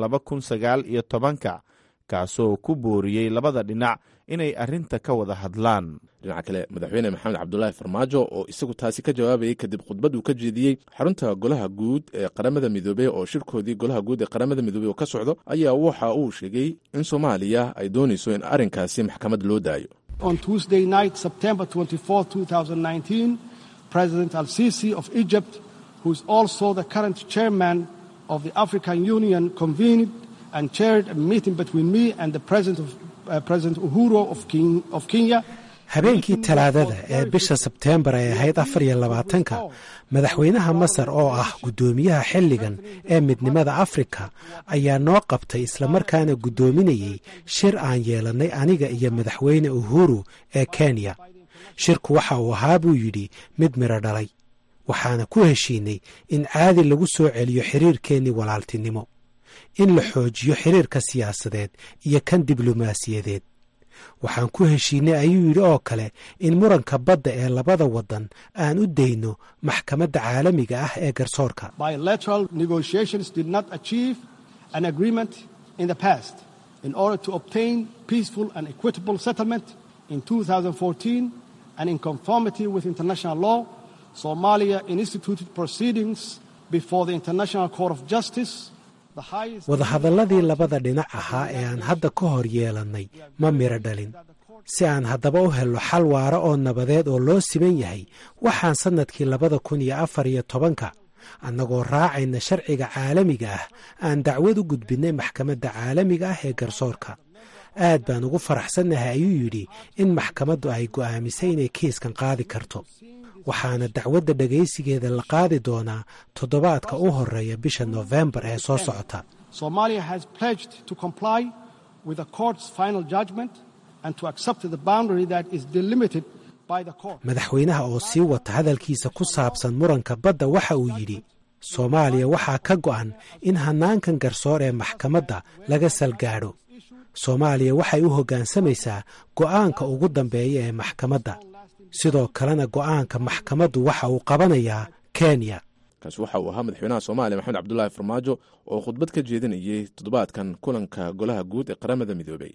S11: 2019 kaasoo ku booriyey labada dhinac inay arrinta ka wada hadlaan.
S1: dhinaca kale madaxweyne maxamed cabdulaahi farmaajo oo isagu taasi ka jawaabayay kadib khudbad uu ka jeediyey xarunta golaha guud ee qaramada midoobey oo shirkoodii golaha guud ee qaramada midoobey oo ka socdo ayaa waxa uu sheegay in Soomaaliya ay doonayso in arrinkaasi maxkamad loo daayo.
S6: On Tuesday night, September 24, 2019, President al-Sisi of Egypt, who is also the current chairman of the African Union, convened and chaired a meeting between me and the President Uhuru of Kenya.
S12: habeenkii talaadada ee bisha sebteembar ay ahayd 24-ka madaxweynaha masar oo ah guddoomiyaha xilligan ee midnimada afrika ayaa noo qabtay islamarkaana guddoominayey shir aan yeelannay aniga iyo madaxweyne uhuru ee kenya shirku waxa uu ahaa buu yidhi mid midho dhalay waxaana ku heshiinay in caadi lagu soo celiyo xiriirkeennii walaaltinimo in la xoojiyo xiriirka siyaasadeed iyo kan diblomaasiyadeed waxaan ku heshiinay ayuu yidhi oo kale in muranka badda ee labada waddan aan u dayno maxkamadda caalamiga ah ee garsoorka
S6: bilateral negotiations did not achieve an agreement in the past in order to obtain peaceful and equitable settlement in 2014 and in conformity with international law Somalia instituted proceedings before the International Court of Justice.
S12: wadahadalladii labada dhinac ahaa ee aan hadda ka hor yeelannay ma midho dhalin si aan haddaba u helno xal waara oo nabadeed oo loo siman yahay waxaan sannadkii 2014 annagoo raacayna sharciga caalamiga ah aan dacwad u gudbinnay maxkamadda caalamiga ah ee garsoorka aad baan ugu faraxsannahay ayuu yidhi in maxkamaddu ay go'aamisay inay kiiskan qaadi karto waxaana dacwadda dhegaysigeeda la qaadi doonaa toddobaadka u horeeya bisha November ee soo socota.
S6: Somalia has pledged to comply with the court's final judgment and to accept the boundary that is delimited by the court.
S12: Madaxweynaha oo sii wata hadalkiisa ku saabsan muranka badda waxa uu yidhi Soomaaliya waxaa ka go'an in hanaankan garsoor ee maxkamadda laga salgaadho. Soomaaliya waxay u hoggaansamaysaa go'aanka ugu dambeeya ee maxkamadda. sidoo kalena go'aanka maxkamaddu waxa uu qabanayaa Kenya.
S1: kaas waxa uu ahaa madaxweynaha Soomaaliya Maxamed Cabdullaahi Farmaajo oo khudbad ka jeedinayay toddobaadkan kulanka golaha guud ee qaramada midoobay.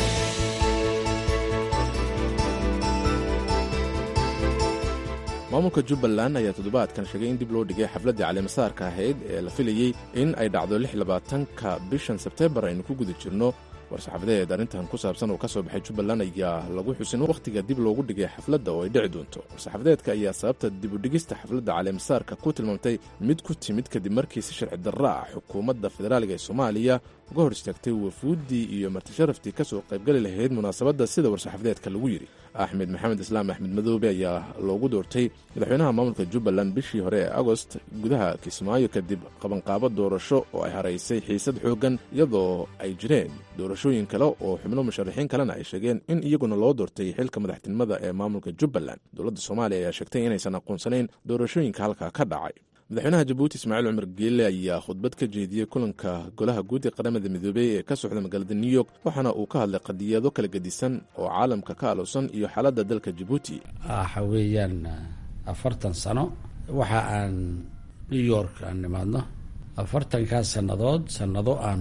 S1: maamulka Jubbaland ayaa toddobaadkan sheegay in dib loo dhigay xafladii caleemasaarka ahayd ee la filayay in ay dhacdo 26-ka bishan Sebteembar aynu ku guda jirno. war-saxaafadeed arrintan ku saabsan oo ka soo baxay Jubbaland ayaa lagu xusin wakhtiga dib loogu dhigay xafladda oo ay dhici doonto. war-saxaafadeedka ayaa sababta dib u dhigista xafladda caleemasaarka ku tilmaamtay mid ku timid kadib markii si sharci darro ah xukuumadda federaaliga ee Soomaaliya uga hor istaagtay wafuuddii iyo martisharaftii ka soo qaybgali lahayd munaasabadda sida war-saxaafadeedka lagu yidhi. Axmed Maxamed Islaam Axmed Madoobe ayaa loogu doortay madaxweynaha maamulka Jubbaland bishii hore ee Agost gudaha Kismaayo kadib qabanqaabo doorasho oo ay haraysay xiisad xooggan iyadoo ay jireen doorashooyin kale oo xubno musharaxiin kalena ay sheegeen in iyaguna loo doortay xilka madaxtinimada ee maamulka Jubbaland. dowladda Soomaaliya ayaa sheegtay inaysan aqoonsanayn doorashooyinka halka ka dhacay. madaxweynaha Jabuuti Ismaaciil Cumar Geele ayaa khudbad ka jeediyey kulanka golaha guud ee qaramada midoobay ee ka socda magaalada New York waxaana uu ka hadlay qadiyado kala gedisan oo caalamka ka aloosan iyo xaaladda dalka Jabuuti.
S13: waxa weeyaan 40 sano waxa aan New York aan nimaadno 40 sanado aan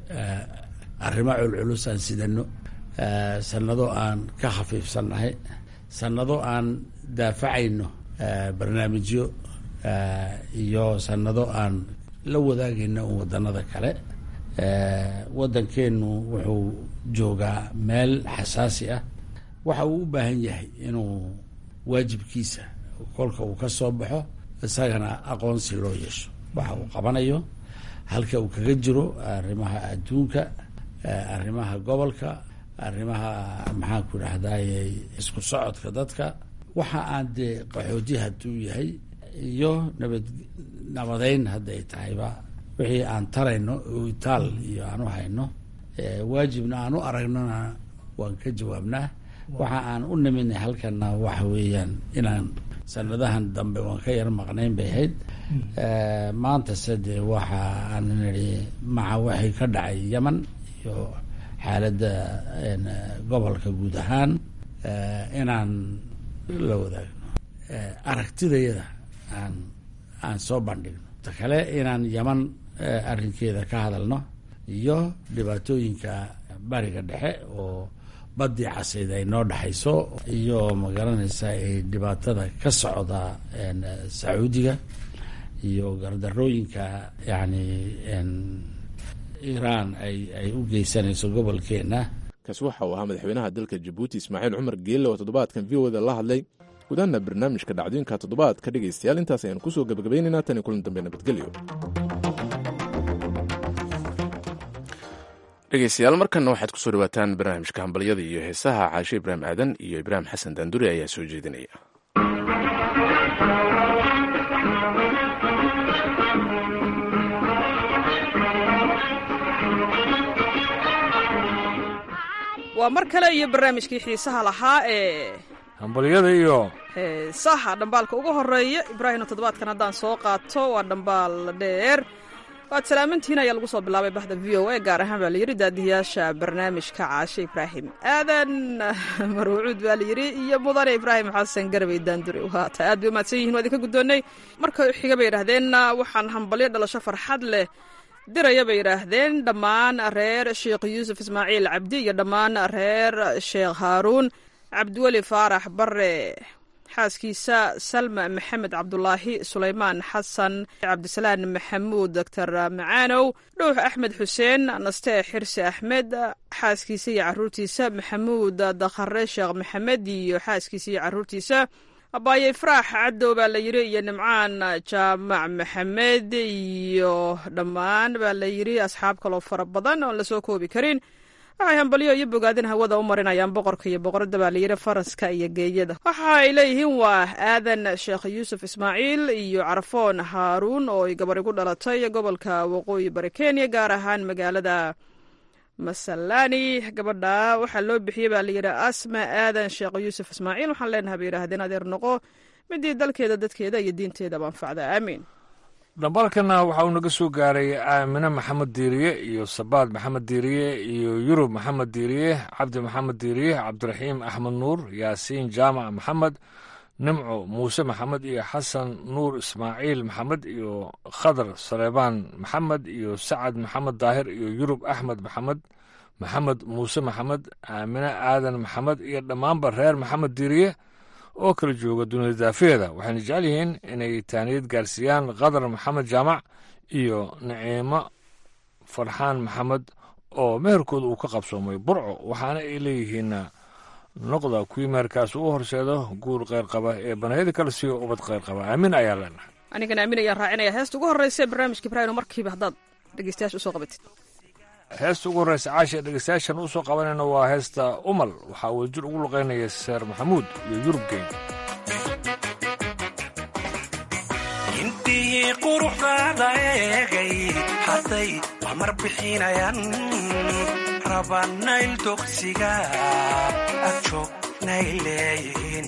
S13: arrimo culculus aan sidano sanado aan ka khafiifsanahay sanado aan daafacayno barnaamijyo iyo sanado aan la wadaagayno wadanada kale. wadankeenu wuxuu joogaa meel xasaasi ah waxa uu u baahan yahay inuu waajibkiisa kolka uu ka soo baxo isagana aqoonsi loo yeesho waxa uu qabanayo halka uu kaga jiro arrimaha adduunka arrimaha gobolka arrimaha maxaan ku idhaahdaye isku socodka dadka waxa aan dee qaxooti hadduu yahay iyo nabadeyn hadday tahayba wixii aan tarayno itaal iyo aan u hayno waajibna aan u aragnona waan ka jawaabnaa. waxa aan u niminay halkana waxa weeyaan inaan sanadahan dambe waan ka yar maqnayn bay ahayd. maanta sade waxa aan nidhi maca waxay ka dhacay Yaman iyo xaaladda gobolka guud ahaan inaan la wadaagno aragtidayada aan soo bandhigno ta kale inaan Yaman arrinkeeda ka hadalno iyo dhibaatooyinka bariga dhexe oo badii casayd ay noo dhaxayso iyo magaranaysa ay dhibaatada ka socda Sacuudiga iyo gardarooyinka yani Iran ay u geysanayso gobolkeena.
S1: kaas waxa uu ahaa madaxweynaha dalka Jabuuti Ismaaciil Cumar Geele oo toddobaadkan VOAda la hadlay gudaana barnaamijka dhacdooyinka toddobaadka dhegaystayaal intaas ayaan kusoo gabagabaynaynaa tan kulan dambe nabadgelyo. dhegeystayaal markanna waxaad kusoo dhawaataan barnaamijka hambalyada iyo heesaha caashe ibraahim aadan iyo ibraahim xasan daanduri ayaa soo jeedinaya.
S5: waa mar kale iyo barnaamijkii xiisaha lahaa ee
S14: hambalyada iyo
S5: heesaha. dhambaalka ugu horeeya ibraahimno toddobaadkan haddaan soo qaato waa dhambaal dheer. waad salaamantihiin ayaa lagu soo bilaabay bahda v o a gaar ahaan baa layidhi daadiyaasha barnaamijka caashe ibraahim aadan marwucuud baa layidhi iyo mudane ibraahim xasan garabey daandure waata aad bay umahadsan yihin waa idinka guddoonnay. marka xiga bay yidhaahdeen waxaan hambalyo dhalasho farxad leh diraya bay yidhaahdeen dhammaan reer sheekh yuusuf ismaaciil cabdi iyo dhammaan reer sheekh haaruun cabdiweli faarax bare, xaaskiisa salma maxamed cabdulaahi, sulaymaan xasan cabdisalaan maxamuud, doctor macaanow dhuux axmed xuseen, nastee xirsi axmed xaaskiisa iyo caruurtiisa, maxamuud dakhare sheekh maxamed iyo xaaskiisa iyo caruurtiisa, abaaye ifraax cadow baa la yidhi iyo nimcaan jaamac maxamed iyo dhammaan baa la yidhi asxaab kaloo fara badan oon lasoo koobi karin. waxay hambalyo iyo bogaadin hawada u marinayaan boqorka iyo boqoradda baa layidhi faraska iyo geeyada. waxa ay leeyihiin waa aadan sheekh yuusuf ismaaciil iyo carfoon haaruun oo ay gabar igu dhalatay gobolka waqooyi bari kenya gaar ahaan magaalada masalani. gabadha waxaa loo bixiyey baa layidhi asma aadan sheekh yuusuf ismaaciil. waxaan leenahay bay yidhaahdeen adeer noqo midii dalkeeda dadkeeda iyo diinteedaba anfacda aamiin.
S14: dhambalkana waxa uu naga soo gaaray aamine maxamed diiriye iyo sabaad maxamed diiriye iyo yurub maxamed diiriye, cabdi maxamed diiriye, cabdiraxiim axmed nuur, yaasiin jaamac maxamed, nimco muuse maxamed iyo xasan nuur ismaaciil maxamed iyo khadar saleebaan maxamed iyo sacad maxamed daahir iyo yurub axmed maxamed, maxamed muuse maxamed, aamine aadan maxamed iyo dhammaanba reer maxamed diiriye oo kala jooga dunida daafeeda. waxayna jecel yihiin inay taaniyad gaarsiiyaan khadar maxamed jaamac iyo naciimo farxaan maxamed oo meherkooda uu ka qabsoomay burco. waxaana ay leeyihiin noqda kuwii meherkaas u horseedo guur kheyr qaba ee banayada kala siiyo ubad kheyr qaba. aamin ayaa leenahay.
S5: anigana aamin ayaan raacinaya heesta ugu horreysa ee barnaamijka ibraahim markiiba haddaad dhegeystayaasha usoo qabatid.
S14: heesta ugu horreysa caasha dhegeystayaashan u soo qabanayna waa heesta umal. waxaa wadajir ugu luqaynaya seer maxamuud iyo yurub geyn.
S15: intii quruxdaada eegay hadday amar bixinayaan rabanayl dogsiga agjoog nay leeyihiin.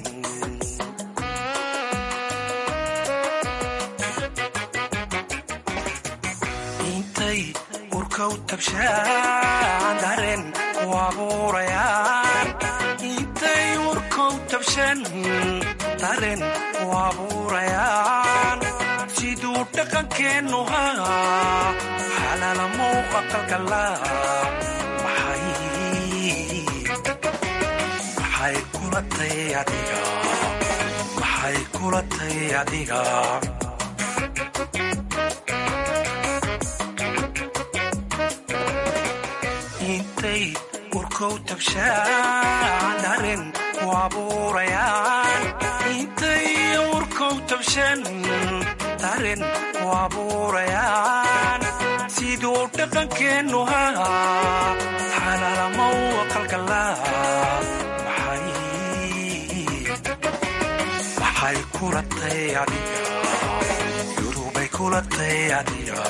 S15: intay urkow tabshaan dareen ku abuurayaan, intay urkow tabshaan dareen ku abuurayaan, siduu dhaqankeennu haa xalaala muuqa qalgalaa. maxay kula tay adiga, maxay kula tay adiga. intay urkow tabshaan dareen ku abuurayaan, intay urkow tabshaan dareen ku abuurayaan, siduu dhaqankeennu haa xalaala muuqa qalgalaa. maxay kula tay adiga, yurubay kula tay adiga.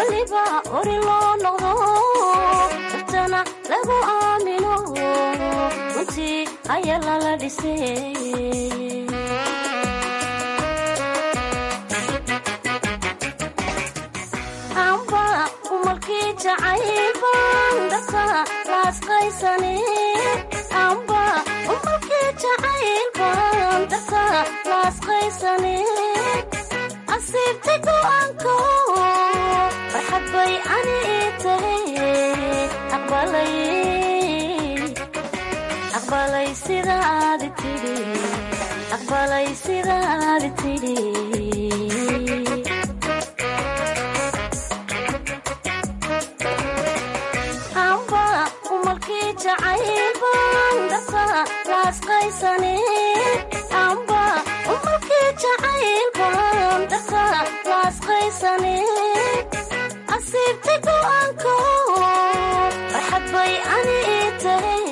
S16: ori loo noqdo dadtana lagu aamino runtii ayaa lala dhisay amba umalkii jacaylbaan dadka laasqaysane amba umalkii jacaylbaan dadka laasqaysane asiibtay go'aanko farxad bay ani ii tahay aqbalay sidaad tidhi aqbalay sidaad tidhi amba umalkii jacaylbaan dadka laasqaysane amba umalkii jacaylbaan dadka laasqaysane asiibtay go'aanko farxad bay ani ii tahay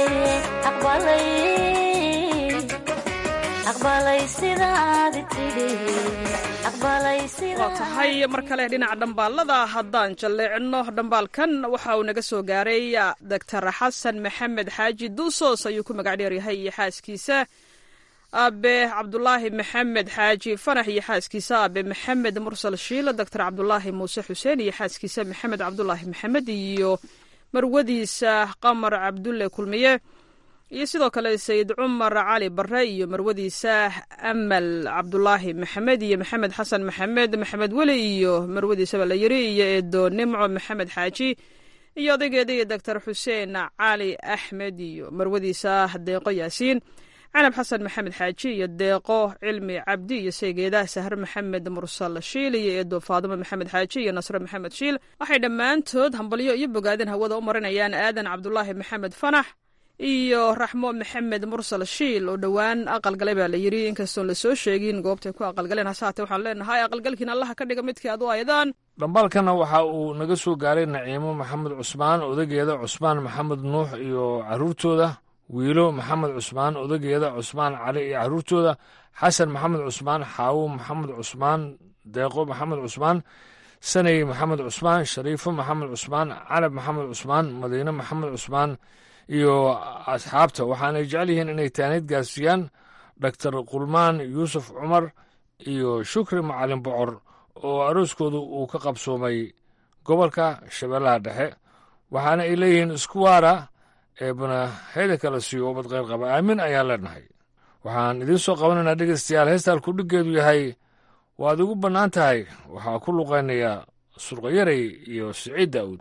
S5: waa tahay mar kale dhinaca dhambaalada haddaan jalleecino dhambaalkan waxa uu naga soo gaaray doctor xasan maxamed xaaji duusoos ayuu ku magac dheeryahay iyo xaaskiisa aabe cabdulaahi maxamed xaaji fanax iyo xaaskiisa aabe maxamed mursal shiil doctor cabdulaahi muuse xuseen iyo xaaskiisa maxamed cabdulaahi maxamed iyo marwadiisa qamar cabdulle kulmiye iyo sidoo kale sayid cumar cali barre iyo marwadiisa amal cabdulaahi maxamed iyo maxamed xasan maxamed weli iyo marwadiisaba la yiri iyo eedo nimco maxamed xaaji iyo odaygeeda iyo doctor xuseen cali axmed iyo marwadiisa deeqo yaasiin canab xasan maxamed xaaji iyo deeqo cilmi cabdi iyo saygeeda sahar maxamed mursal shiil iyo eedo faadimo maxamed xaaji iyo nasre maxamed shiil waxay dhammaantood hambalyo iyo bogaadin hawada u marinayaan aadan cabdulaahi maxamed fanax iyo raxmo maxamed mursal shiil oo dhowaan aqalgalay baa la yiri inkastoon la soo sheegin goobtay ku aqalgaleen hase haatee waxaan leenahay aqalgalkiin allaha ka dhiga midkii aad u aydaan
S14: dhambaalkana waxa uu naga soo gaaray naciimo maxamed cusmaan odageeda cusmaan maxamed nuux iyo caruurtooda wiilo maxamed cusmaan odageeda cusmaan cali iyo caruurtooda xasan maxamed cusmaan xaawo maxamed cusmaan deeqo maxamed cusmaan sanay maxamed cusmaan shariifo maxamed cusmaan calab maxamed cusmaan madiine maxamed cusmaan iyo asxaabta waxaanay jecel yihiin inay taaniid gaarsiiyaan doctor qulmaan yuusuf cumar iyo shukri macalin bocor oo arooskoodu uu ka qabsoomay gobolka shabeellaha dhexe waxaana ay leeyihiin isku waara eebana heeda kala siiyo ubad qayr qaba aamin ayaan leenahay waxaan idiin soo qabanaynaa dhegaystayaal heestaan kudhiggeedu yahay waad igu bannaan tahay waxaa ku luqaynayaa surqayaray iyo siciid daa'uud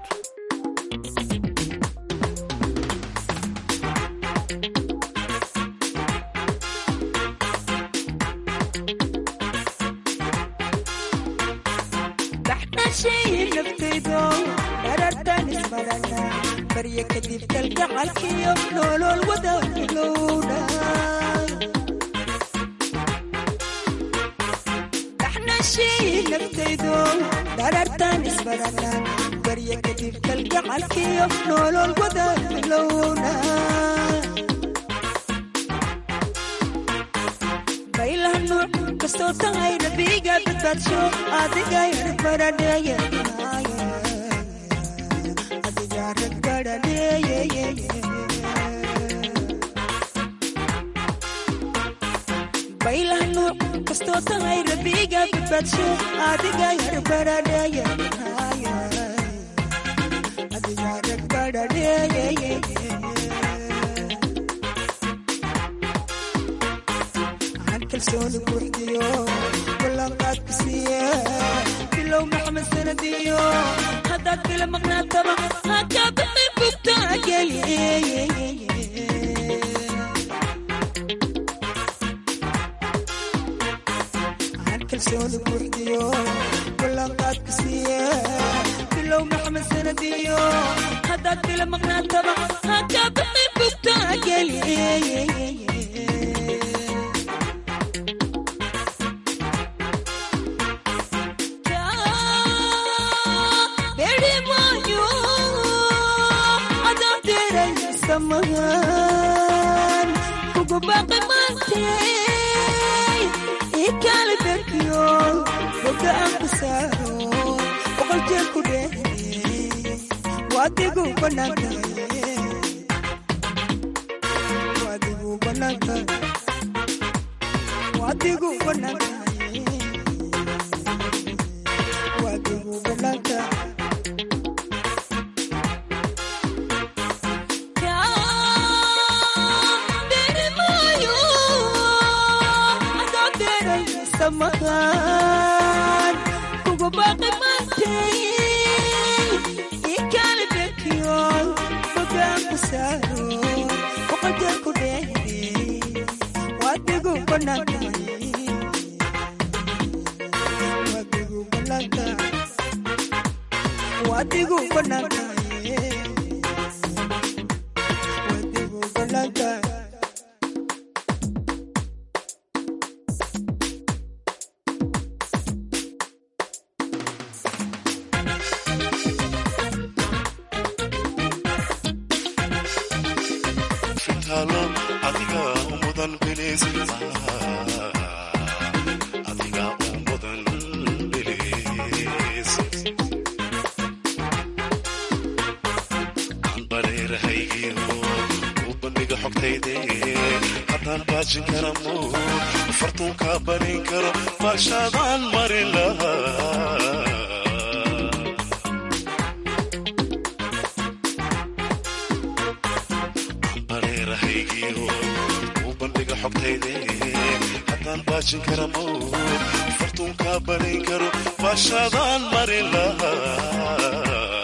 S17: barya kadib kalgacalkiyo nolol wadaagilowdha daxnashii naftaydo dharartan isbarana barya kadib kalgacalkiyo nolol wadaagilowdha baylaha nuuc kastoo tahay nabiga badbaadsho adigayar baradheeya baylaha nuuc kastoo tahay rabiga badbaadsho adiga yar baradheeya adiga rag baradheeya aan kalsooni buuxdiyo ballanqaadka siiye bilow maxamed sanadiyo haddaad bila maqnaataba hakaabaqi bugtaageliye kalsooni buuxdiyo ballanqaadka siiye bilow maxamed sanadiyo haddaad bila maqnaataba hakaabaqi bugtaageliye samahan kugu baaqi maantay ikala darkiyo boga aan ku saaro boqol jeer ku dheehe waadigu banaantahay wadigu bannaantahay wadigu bannaantahay samahan kugu baaqi maantay ikala bekiyon fogaan ku saaro boqoljeer ku dheehde wadigu bannaantahay wadigu bannaantahay wadigu bannaantahay wadigu bannaantahay
S18: fartuunka barin karo maashadaan marin lahaa bareerahaygiyo u bandhiga xogtayde haddaan baajin kara mood fartuunka barin karo maashadaan marin lahaa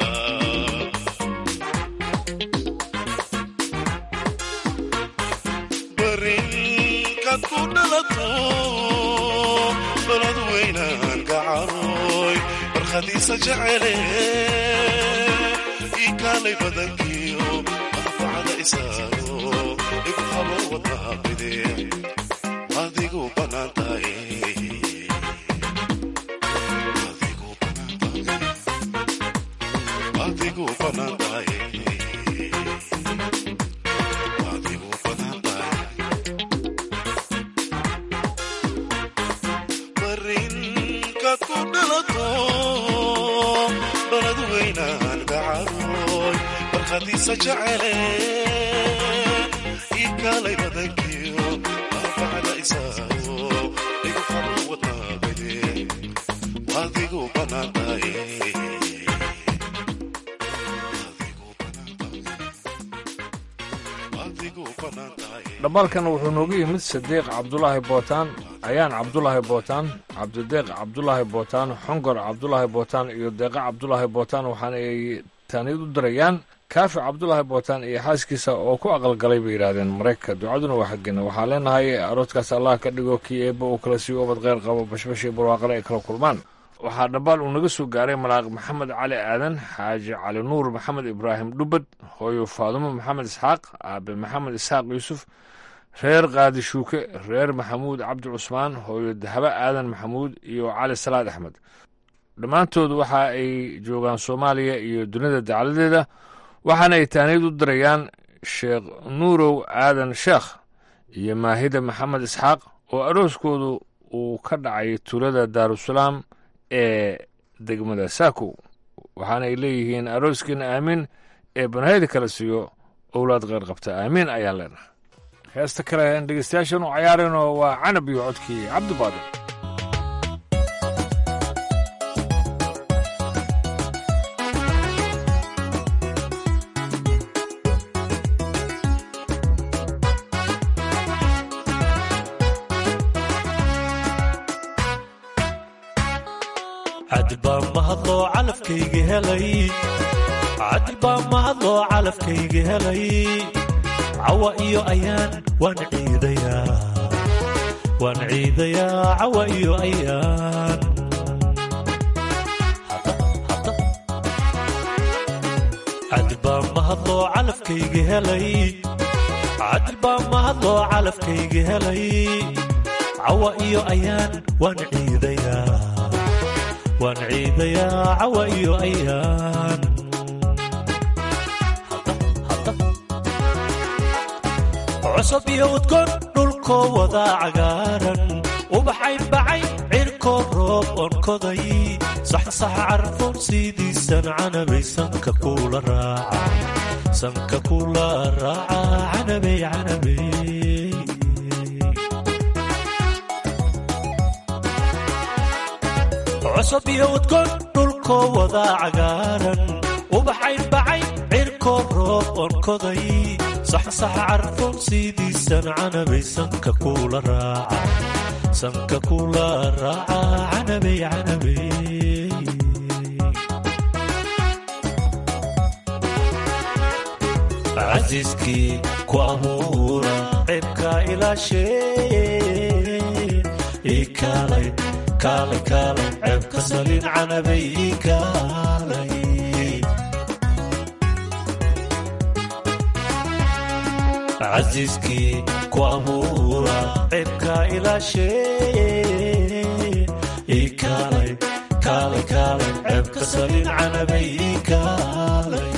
S18: balad weynaan gacaroy barkhadiisa jecele ii kaalay badankiyo anfacada isaaro igu habo wadnaha bidix adigu bannaan tahay adigu bannaan tahay balad weynaan gacaroy barkhadiisa jecele ii kaalay badankiyo anfacada isaaro igu habo wadnaha bidix adigu bannaan tahay
S14: dhabalkan wuxuu noogu yimid sadiiq cabdulaahi bootaan ayaan cabdulaahi bootaan cabdideeq cabdulaahi bootaan xongor cabdulaahi bootaan iyo deeqa cabdulaahi bootaan waxaana ay taaniyad u dirayaan kaafi cabdulaahi bootaan iyo xaaskiisa oo ku aqalgalay bay yidhaahdeen maraykanka ducaduna waa xaggeena waxaa leenahay aroodkaas allah ka dhigo kii eebba uu kala siiyo ubad kheyr qabo bashbashii barwaaqale ay kala kulmaan waxaa dhabaal uu naga soo gaaray malaaq maxamed cali aadan xaaji cali nuur maxamed ibraahim dhubad hooyo faadumo maxamed isxaaq aabe maxamed isxaaq yuusuf reer qaadi shuuke reer maxamuud cabdi cusmaan hooyo dahaba aadan maxamuud iyo cali salaad axmed dhammaantood waxa ay joogaan soomaaliya iyo dunida dacaladeeda waxaana ay taaniyad u dirayaan sheekh nuurow aadan sheekh iyo maahida maxamed isxaaq oo arooskoodu uu ka dhacay tuulada daarusalaam ee degmada saakow waxaana ay leeyihiin arooskiina aamiin ee banahayda kala siiyo owlaad kheyr qabta aamiin ayaan leenahay heesta kale aan dhegeystayaashan u cayaarayno waa canab iyo codkii cabdibaadin
S19: cadilbaa mahadloo calafkayga helay cadilbaa mahadloo calafkayga helay cawa iyo ayaan waan ciidayaa cawa iyo ayaan cadilbaa mahadloo calafkayga helay cadilbaa mahadloo calafkayga helay cawa iyo ayaan waan ciidayaa cawa iyo ayaan cusub iyo udgoon dhulkoo wadaa cagaaran ubaxay bacay cirkoo roob onkoday saxsax carfoon siidiisan canabay sanka kula raaca canabay cusub iyo udgoon dhulkoo wada cagaaran ubaxay bacay cirkoo roob onkoday saxsax carfoon sidiisan canabay sanka kula raaca canabay casiiskii ku abuura ceebka ilaashee ikaalay ceebka salin canabay ikaalay casiiskii ku abuura ceebka ilaashee ikaalay ceebka salin canabay ikaalay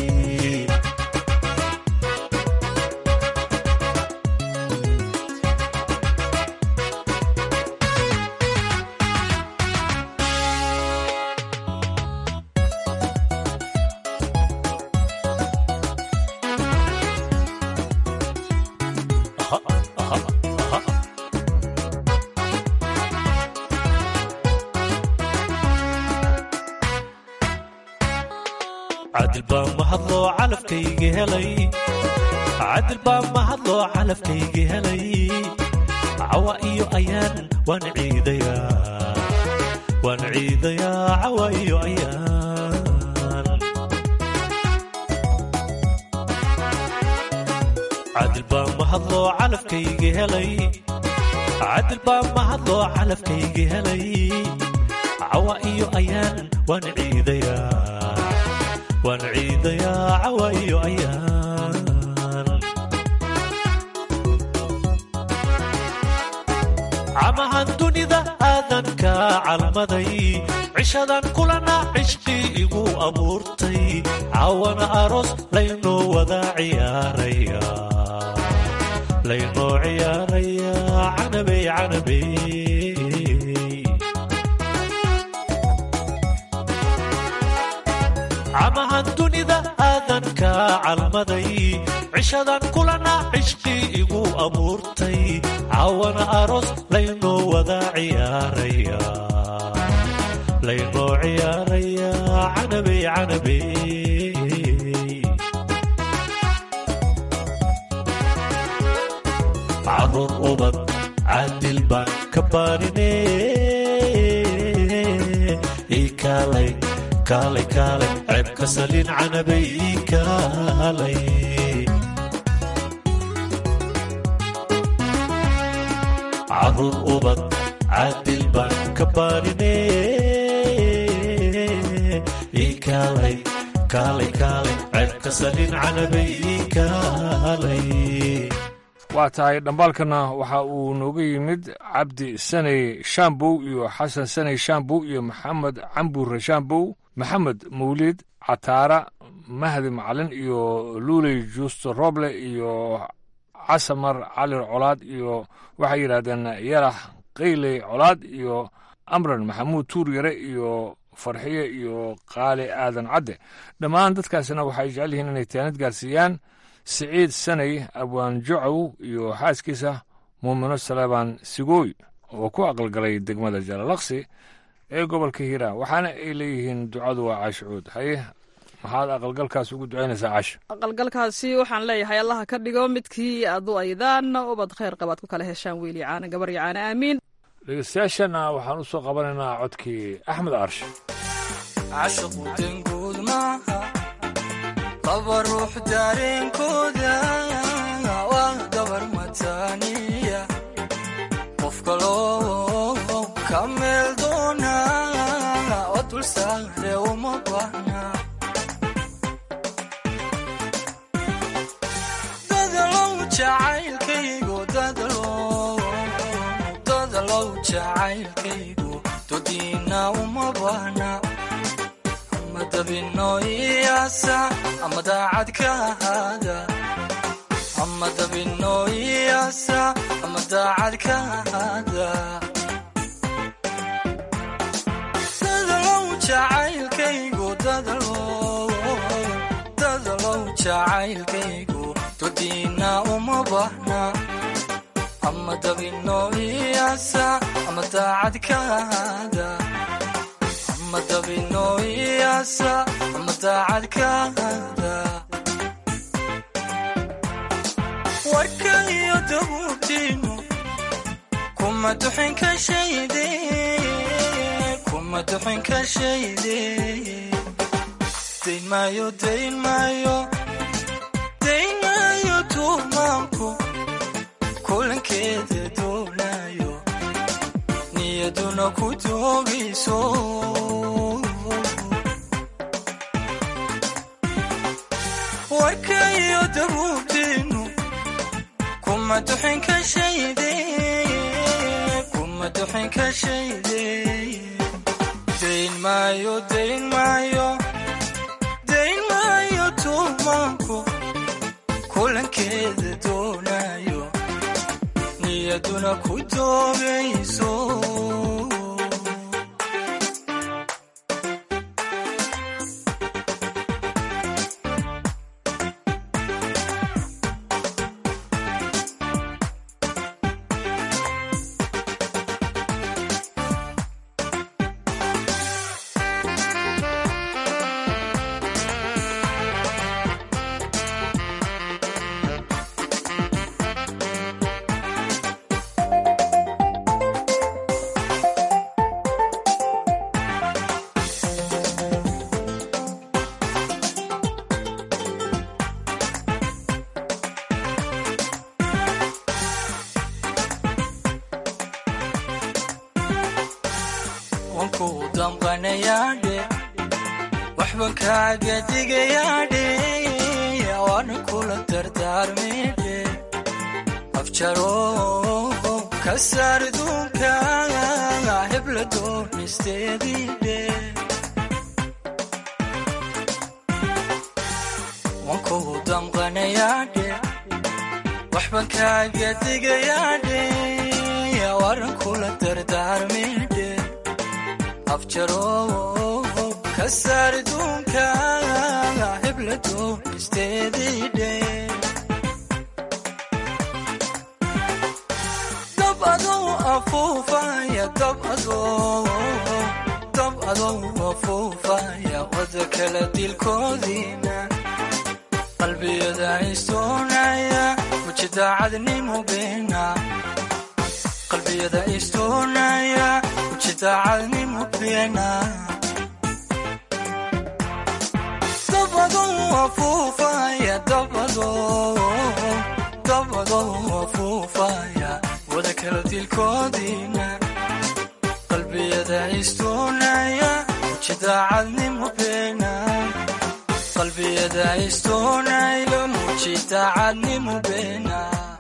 S19: cadil baa mahadloo calafkayga helay cawa iyo ayaan waan ciidayaa cawa iyo ayaan cadil baa mahadloo calafkayga helay cawa iyo ayaan waan ciidayaa cawa iyo ayaan camahan dunida aadanka calmaday cishadan kulana cishqi igu abuurtay cawana aroos laynoo wada ciyaaraya canabay camahan dunida aadanka calmaday cishadan kulana cishqi igu abuurtay cawana aroos laynoo wada ciyaaraya canabay caruur ubad caadil baan ka baarine ikaalay ceebka salin canabay ikaalay caruur ubad caadil baan ka baarine ikaalay ceebka salin canabay ikaalay
S14: waa tahay dhambaalkana waxa uu nooga yimid cabdi sanay shambow iyo xasan sanay shambow iyo maxamed cambuure shambow maxamed mawlid cataara mahdi macalin iyo luuley juusto roble iyo casamar cali colaad iyo waxay yidhaahdeen yarax qayley colaad iyo amran maxamuud tuuryare iyo farxiye iyo qaali aadan cadde dhammaan dadkaasina waxay jecel yihiin inay taanid gaarsiiyaan siciid sanay abwaan jucow iyo xaaskiisa muumino saleebaan sigooy oo ku aqalgalay degmada jalalaqsi ee gobolka hiiraan waxaana ay leeyihiin ducadu waa caashicuud haye maxaad aqalgalkaas ugu ducaynaysaa caash
S5: aqalgalkaasi waxaan leeyahay allaha ka dhigo midkii adu aydaan ubad khayr qabaad ku kala heshaan wiili caana gabar iyo caana aamiin
S14: dhegeystayaashana waxaan u soo qabanaynaa codkii axmed aarshe
S20: qaba ruux dareenkooda waa gabar mataaniya qof kaloo ka meel doona oo dulsaare uma baahna dadalow jacaylkaygu dodiina uma baahna dabino iyaasa ama daacad ka ahaada ama dabino iyaasa ama daacad ka ahaada dadalow jacaylkaygu dodiina uma baahna ama dabino iyaasa ama daacad ka ahaada ama dabinooyaasa ama daacad ka hada warka iyo dabuurtiinu kuma duxin ka shayde kuma duxin ka shayde dayn maayo dayn maayo dayn maayo tuumaanku kulankeeda doonayo niyaduna ku doogayso warka iyo dabuurtiinu kuma duxin ka shayde kuma duxin ka shayde dayn maayo dayn maayo dayn maayo tuumaanku kulankeeda doonayo niyaduna ku doogayso waxban kaaga digayaadhe waana kula dardaarmidhe afjaro ka saar duunka hebla doonisteediidhe wankuu damqanayaadhe waxban kaaga digayaadhe waana kula dardaarmidhe afjaro ka saar duunka hebla doonisteediidhe dab adou afuufaya dab adou afuufaya wada kala dilkoodiina qalbiyada istoonaya muji daacadnimo beena qalbiyada istoonaya muji daacadnimo beena dab adou afuufaya dab adou afuufaya wada kala dilkoodiina qalbiyada istoonaya muji daacadnimo beena qalbiyada istoonaya muji daacadnimo beena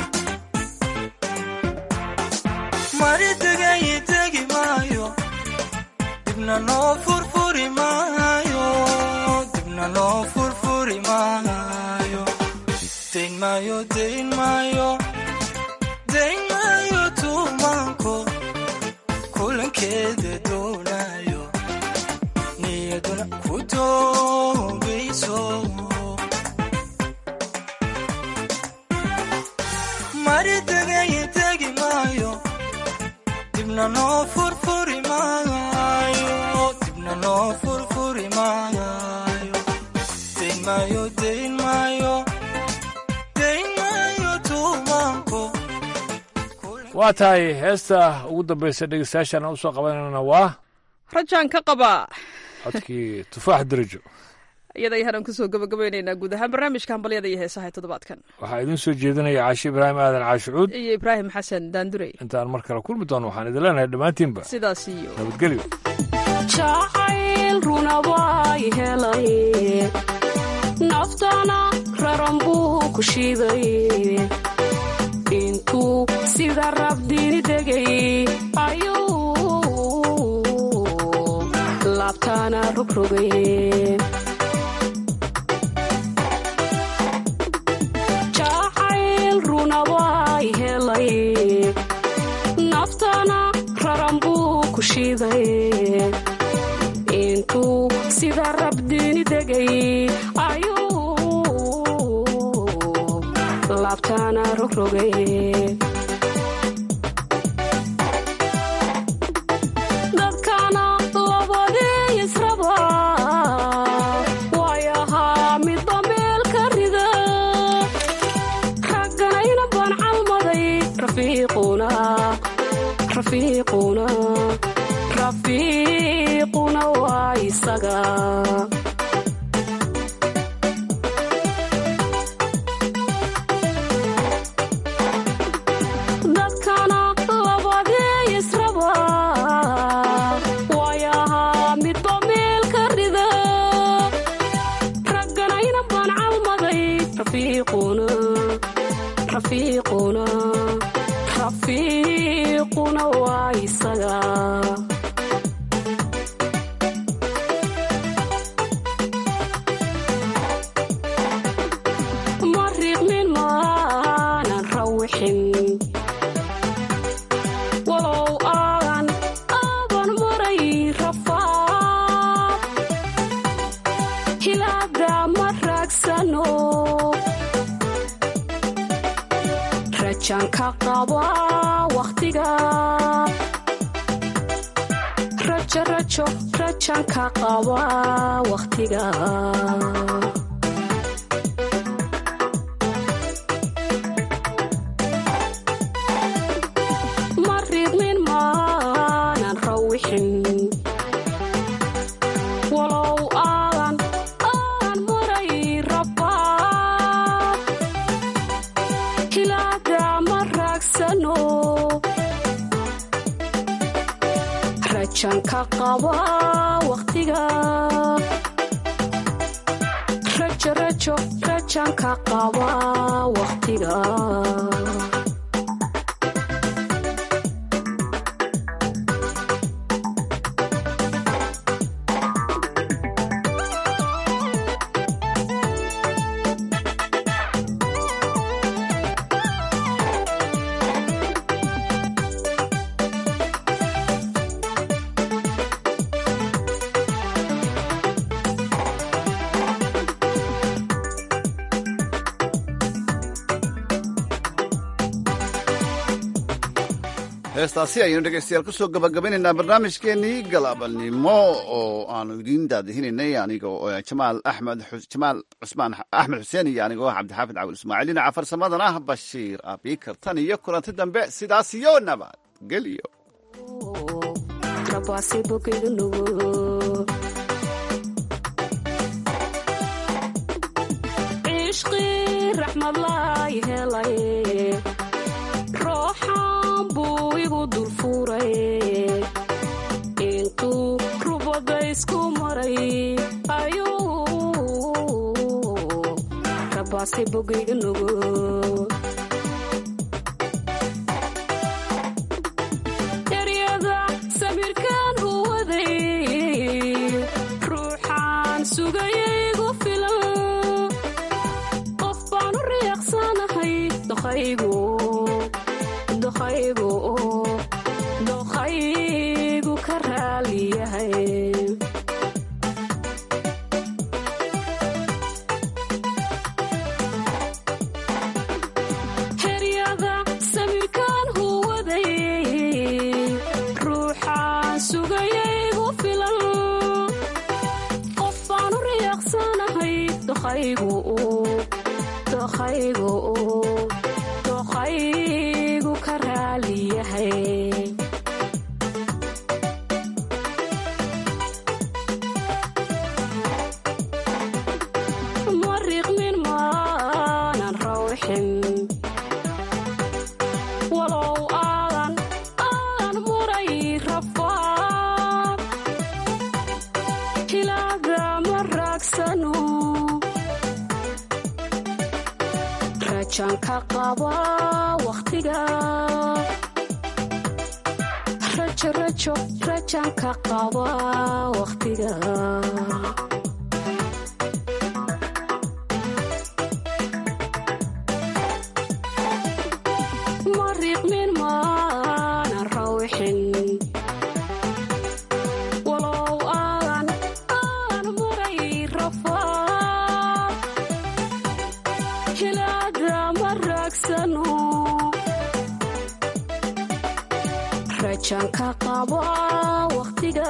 S20: mari degay tegi maayo dibna noo furfuri maayo dibna noo furfuri maayo dayn maayo dayn maayo dayn maayo tuumaanko kulankeeda doonayo niyaduna ku doogayso mari degay tegi maayo dibna noo furfuri maayo dibna noo furfuri maayo dayn maayo dayn maayo dayn maayo tuumaanko
S14: waa tahay heesta ugu dambaysa dhegeystayaashana u soo qabanayna waa
S5: rajaan ka qaba
S14: codkii tufaax darajo
S5: iyada ayaanaan kusoo gabagabaynaynaa guud ahaan barnaamijka hambalyada iyo heesaha ee toddobaadkan
S14: waxaa idin soo jeedinaya caashi ibraahim aadan caashicuud
S5: iyo ibraahim xasan daandurey
S14: intaan mar kale kulmi doono waxaan idin leenahay dhammaantiinba
S5: sidaas iyo
S14: nabadgelyo
S21: jacayl runa way helay naftana raran buu ku shiiday intuu sida rabdini degay ayuu laabtaana rogrogay jacayl runa way helay naftana raran buu ku shiiday intuu sida rabdini degay ayuu laabtaana rogrogay dadkana labadeeya rafiiquna waa isaga dadkana labadii israba waayahaa midba meel ka rida ragganayna baan calmaday rafiiquna waa isaga ma riiqmin maanan rawixin walow aadan maray rafaad hilaada ma raagsano rajanka qaba wakhtiga rajanka qaba wakhtiga ma riiqmin maanan rawixin walow aadan maray rafaad hilaada ma raagsano rajanka qaba wakhtiga rajanka qaba wakhtiga
S2: heestaasi ayaynu dhegaystayaal ku soo gabagabanaynaa barnaamijkeennii galaabanimo oo aanu idiin daadihinaynay anigoo jamaal axmed xuseen iyo anigoo cabdixaafid cawil ismaaciil dhinaca farsamadana bashiir abikar tan iyo kulanti dambe sidaas iyo nabadgelyo
S21: intuu rubada isku maray ayuu rabaasi bogayga nugo eryada samirkaan u waday ruuxaan sugayaygu filan qof baanu riiqsanahay doqaygu ka raaliyahay heryada samirkaan huwaday ruuxaan sugayaygu filan qof baanu riiqsanahay doqaygu ka raaliyahay ma riiqmin maanan rawixin walow aadan maray rafaad hilaada ma raagsano rajanka qaba wakhtiga rajanka qaba wakhtiga ma riiqmin maanan rawixin walow aadan maray rafaad hilaada ma raagsano rajanka qaba wakhtiga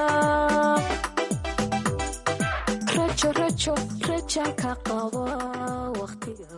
S21: rajanka qaba wakhtiga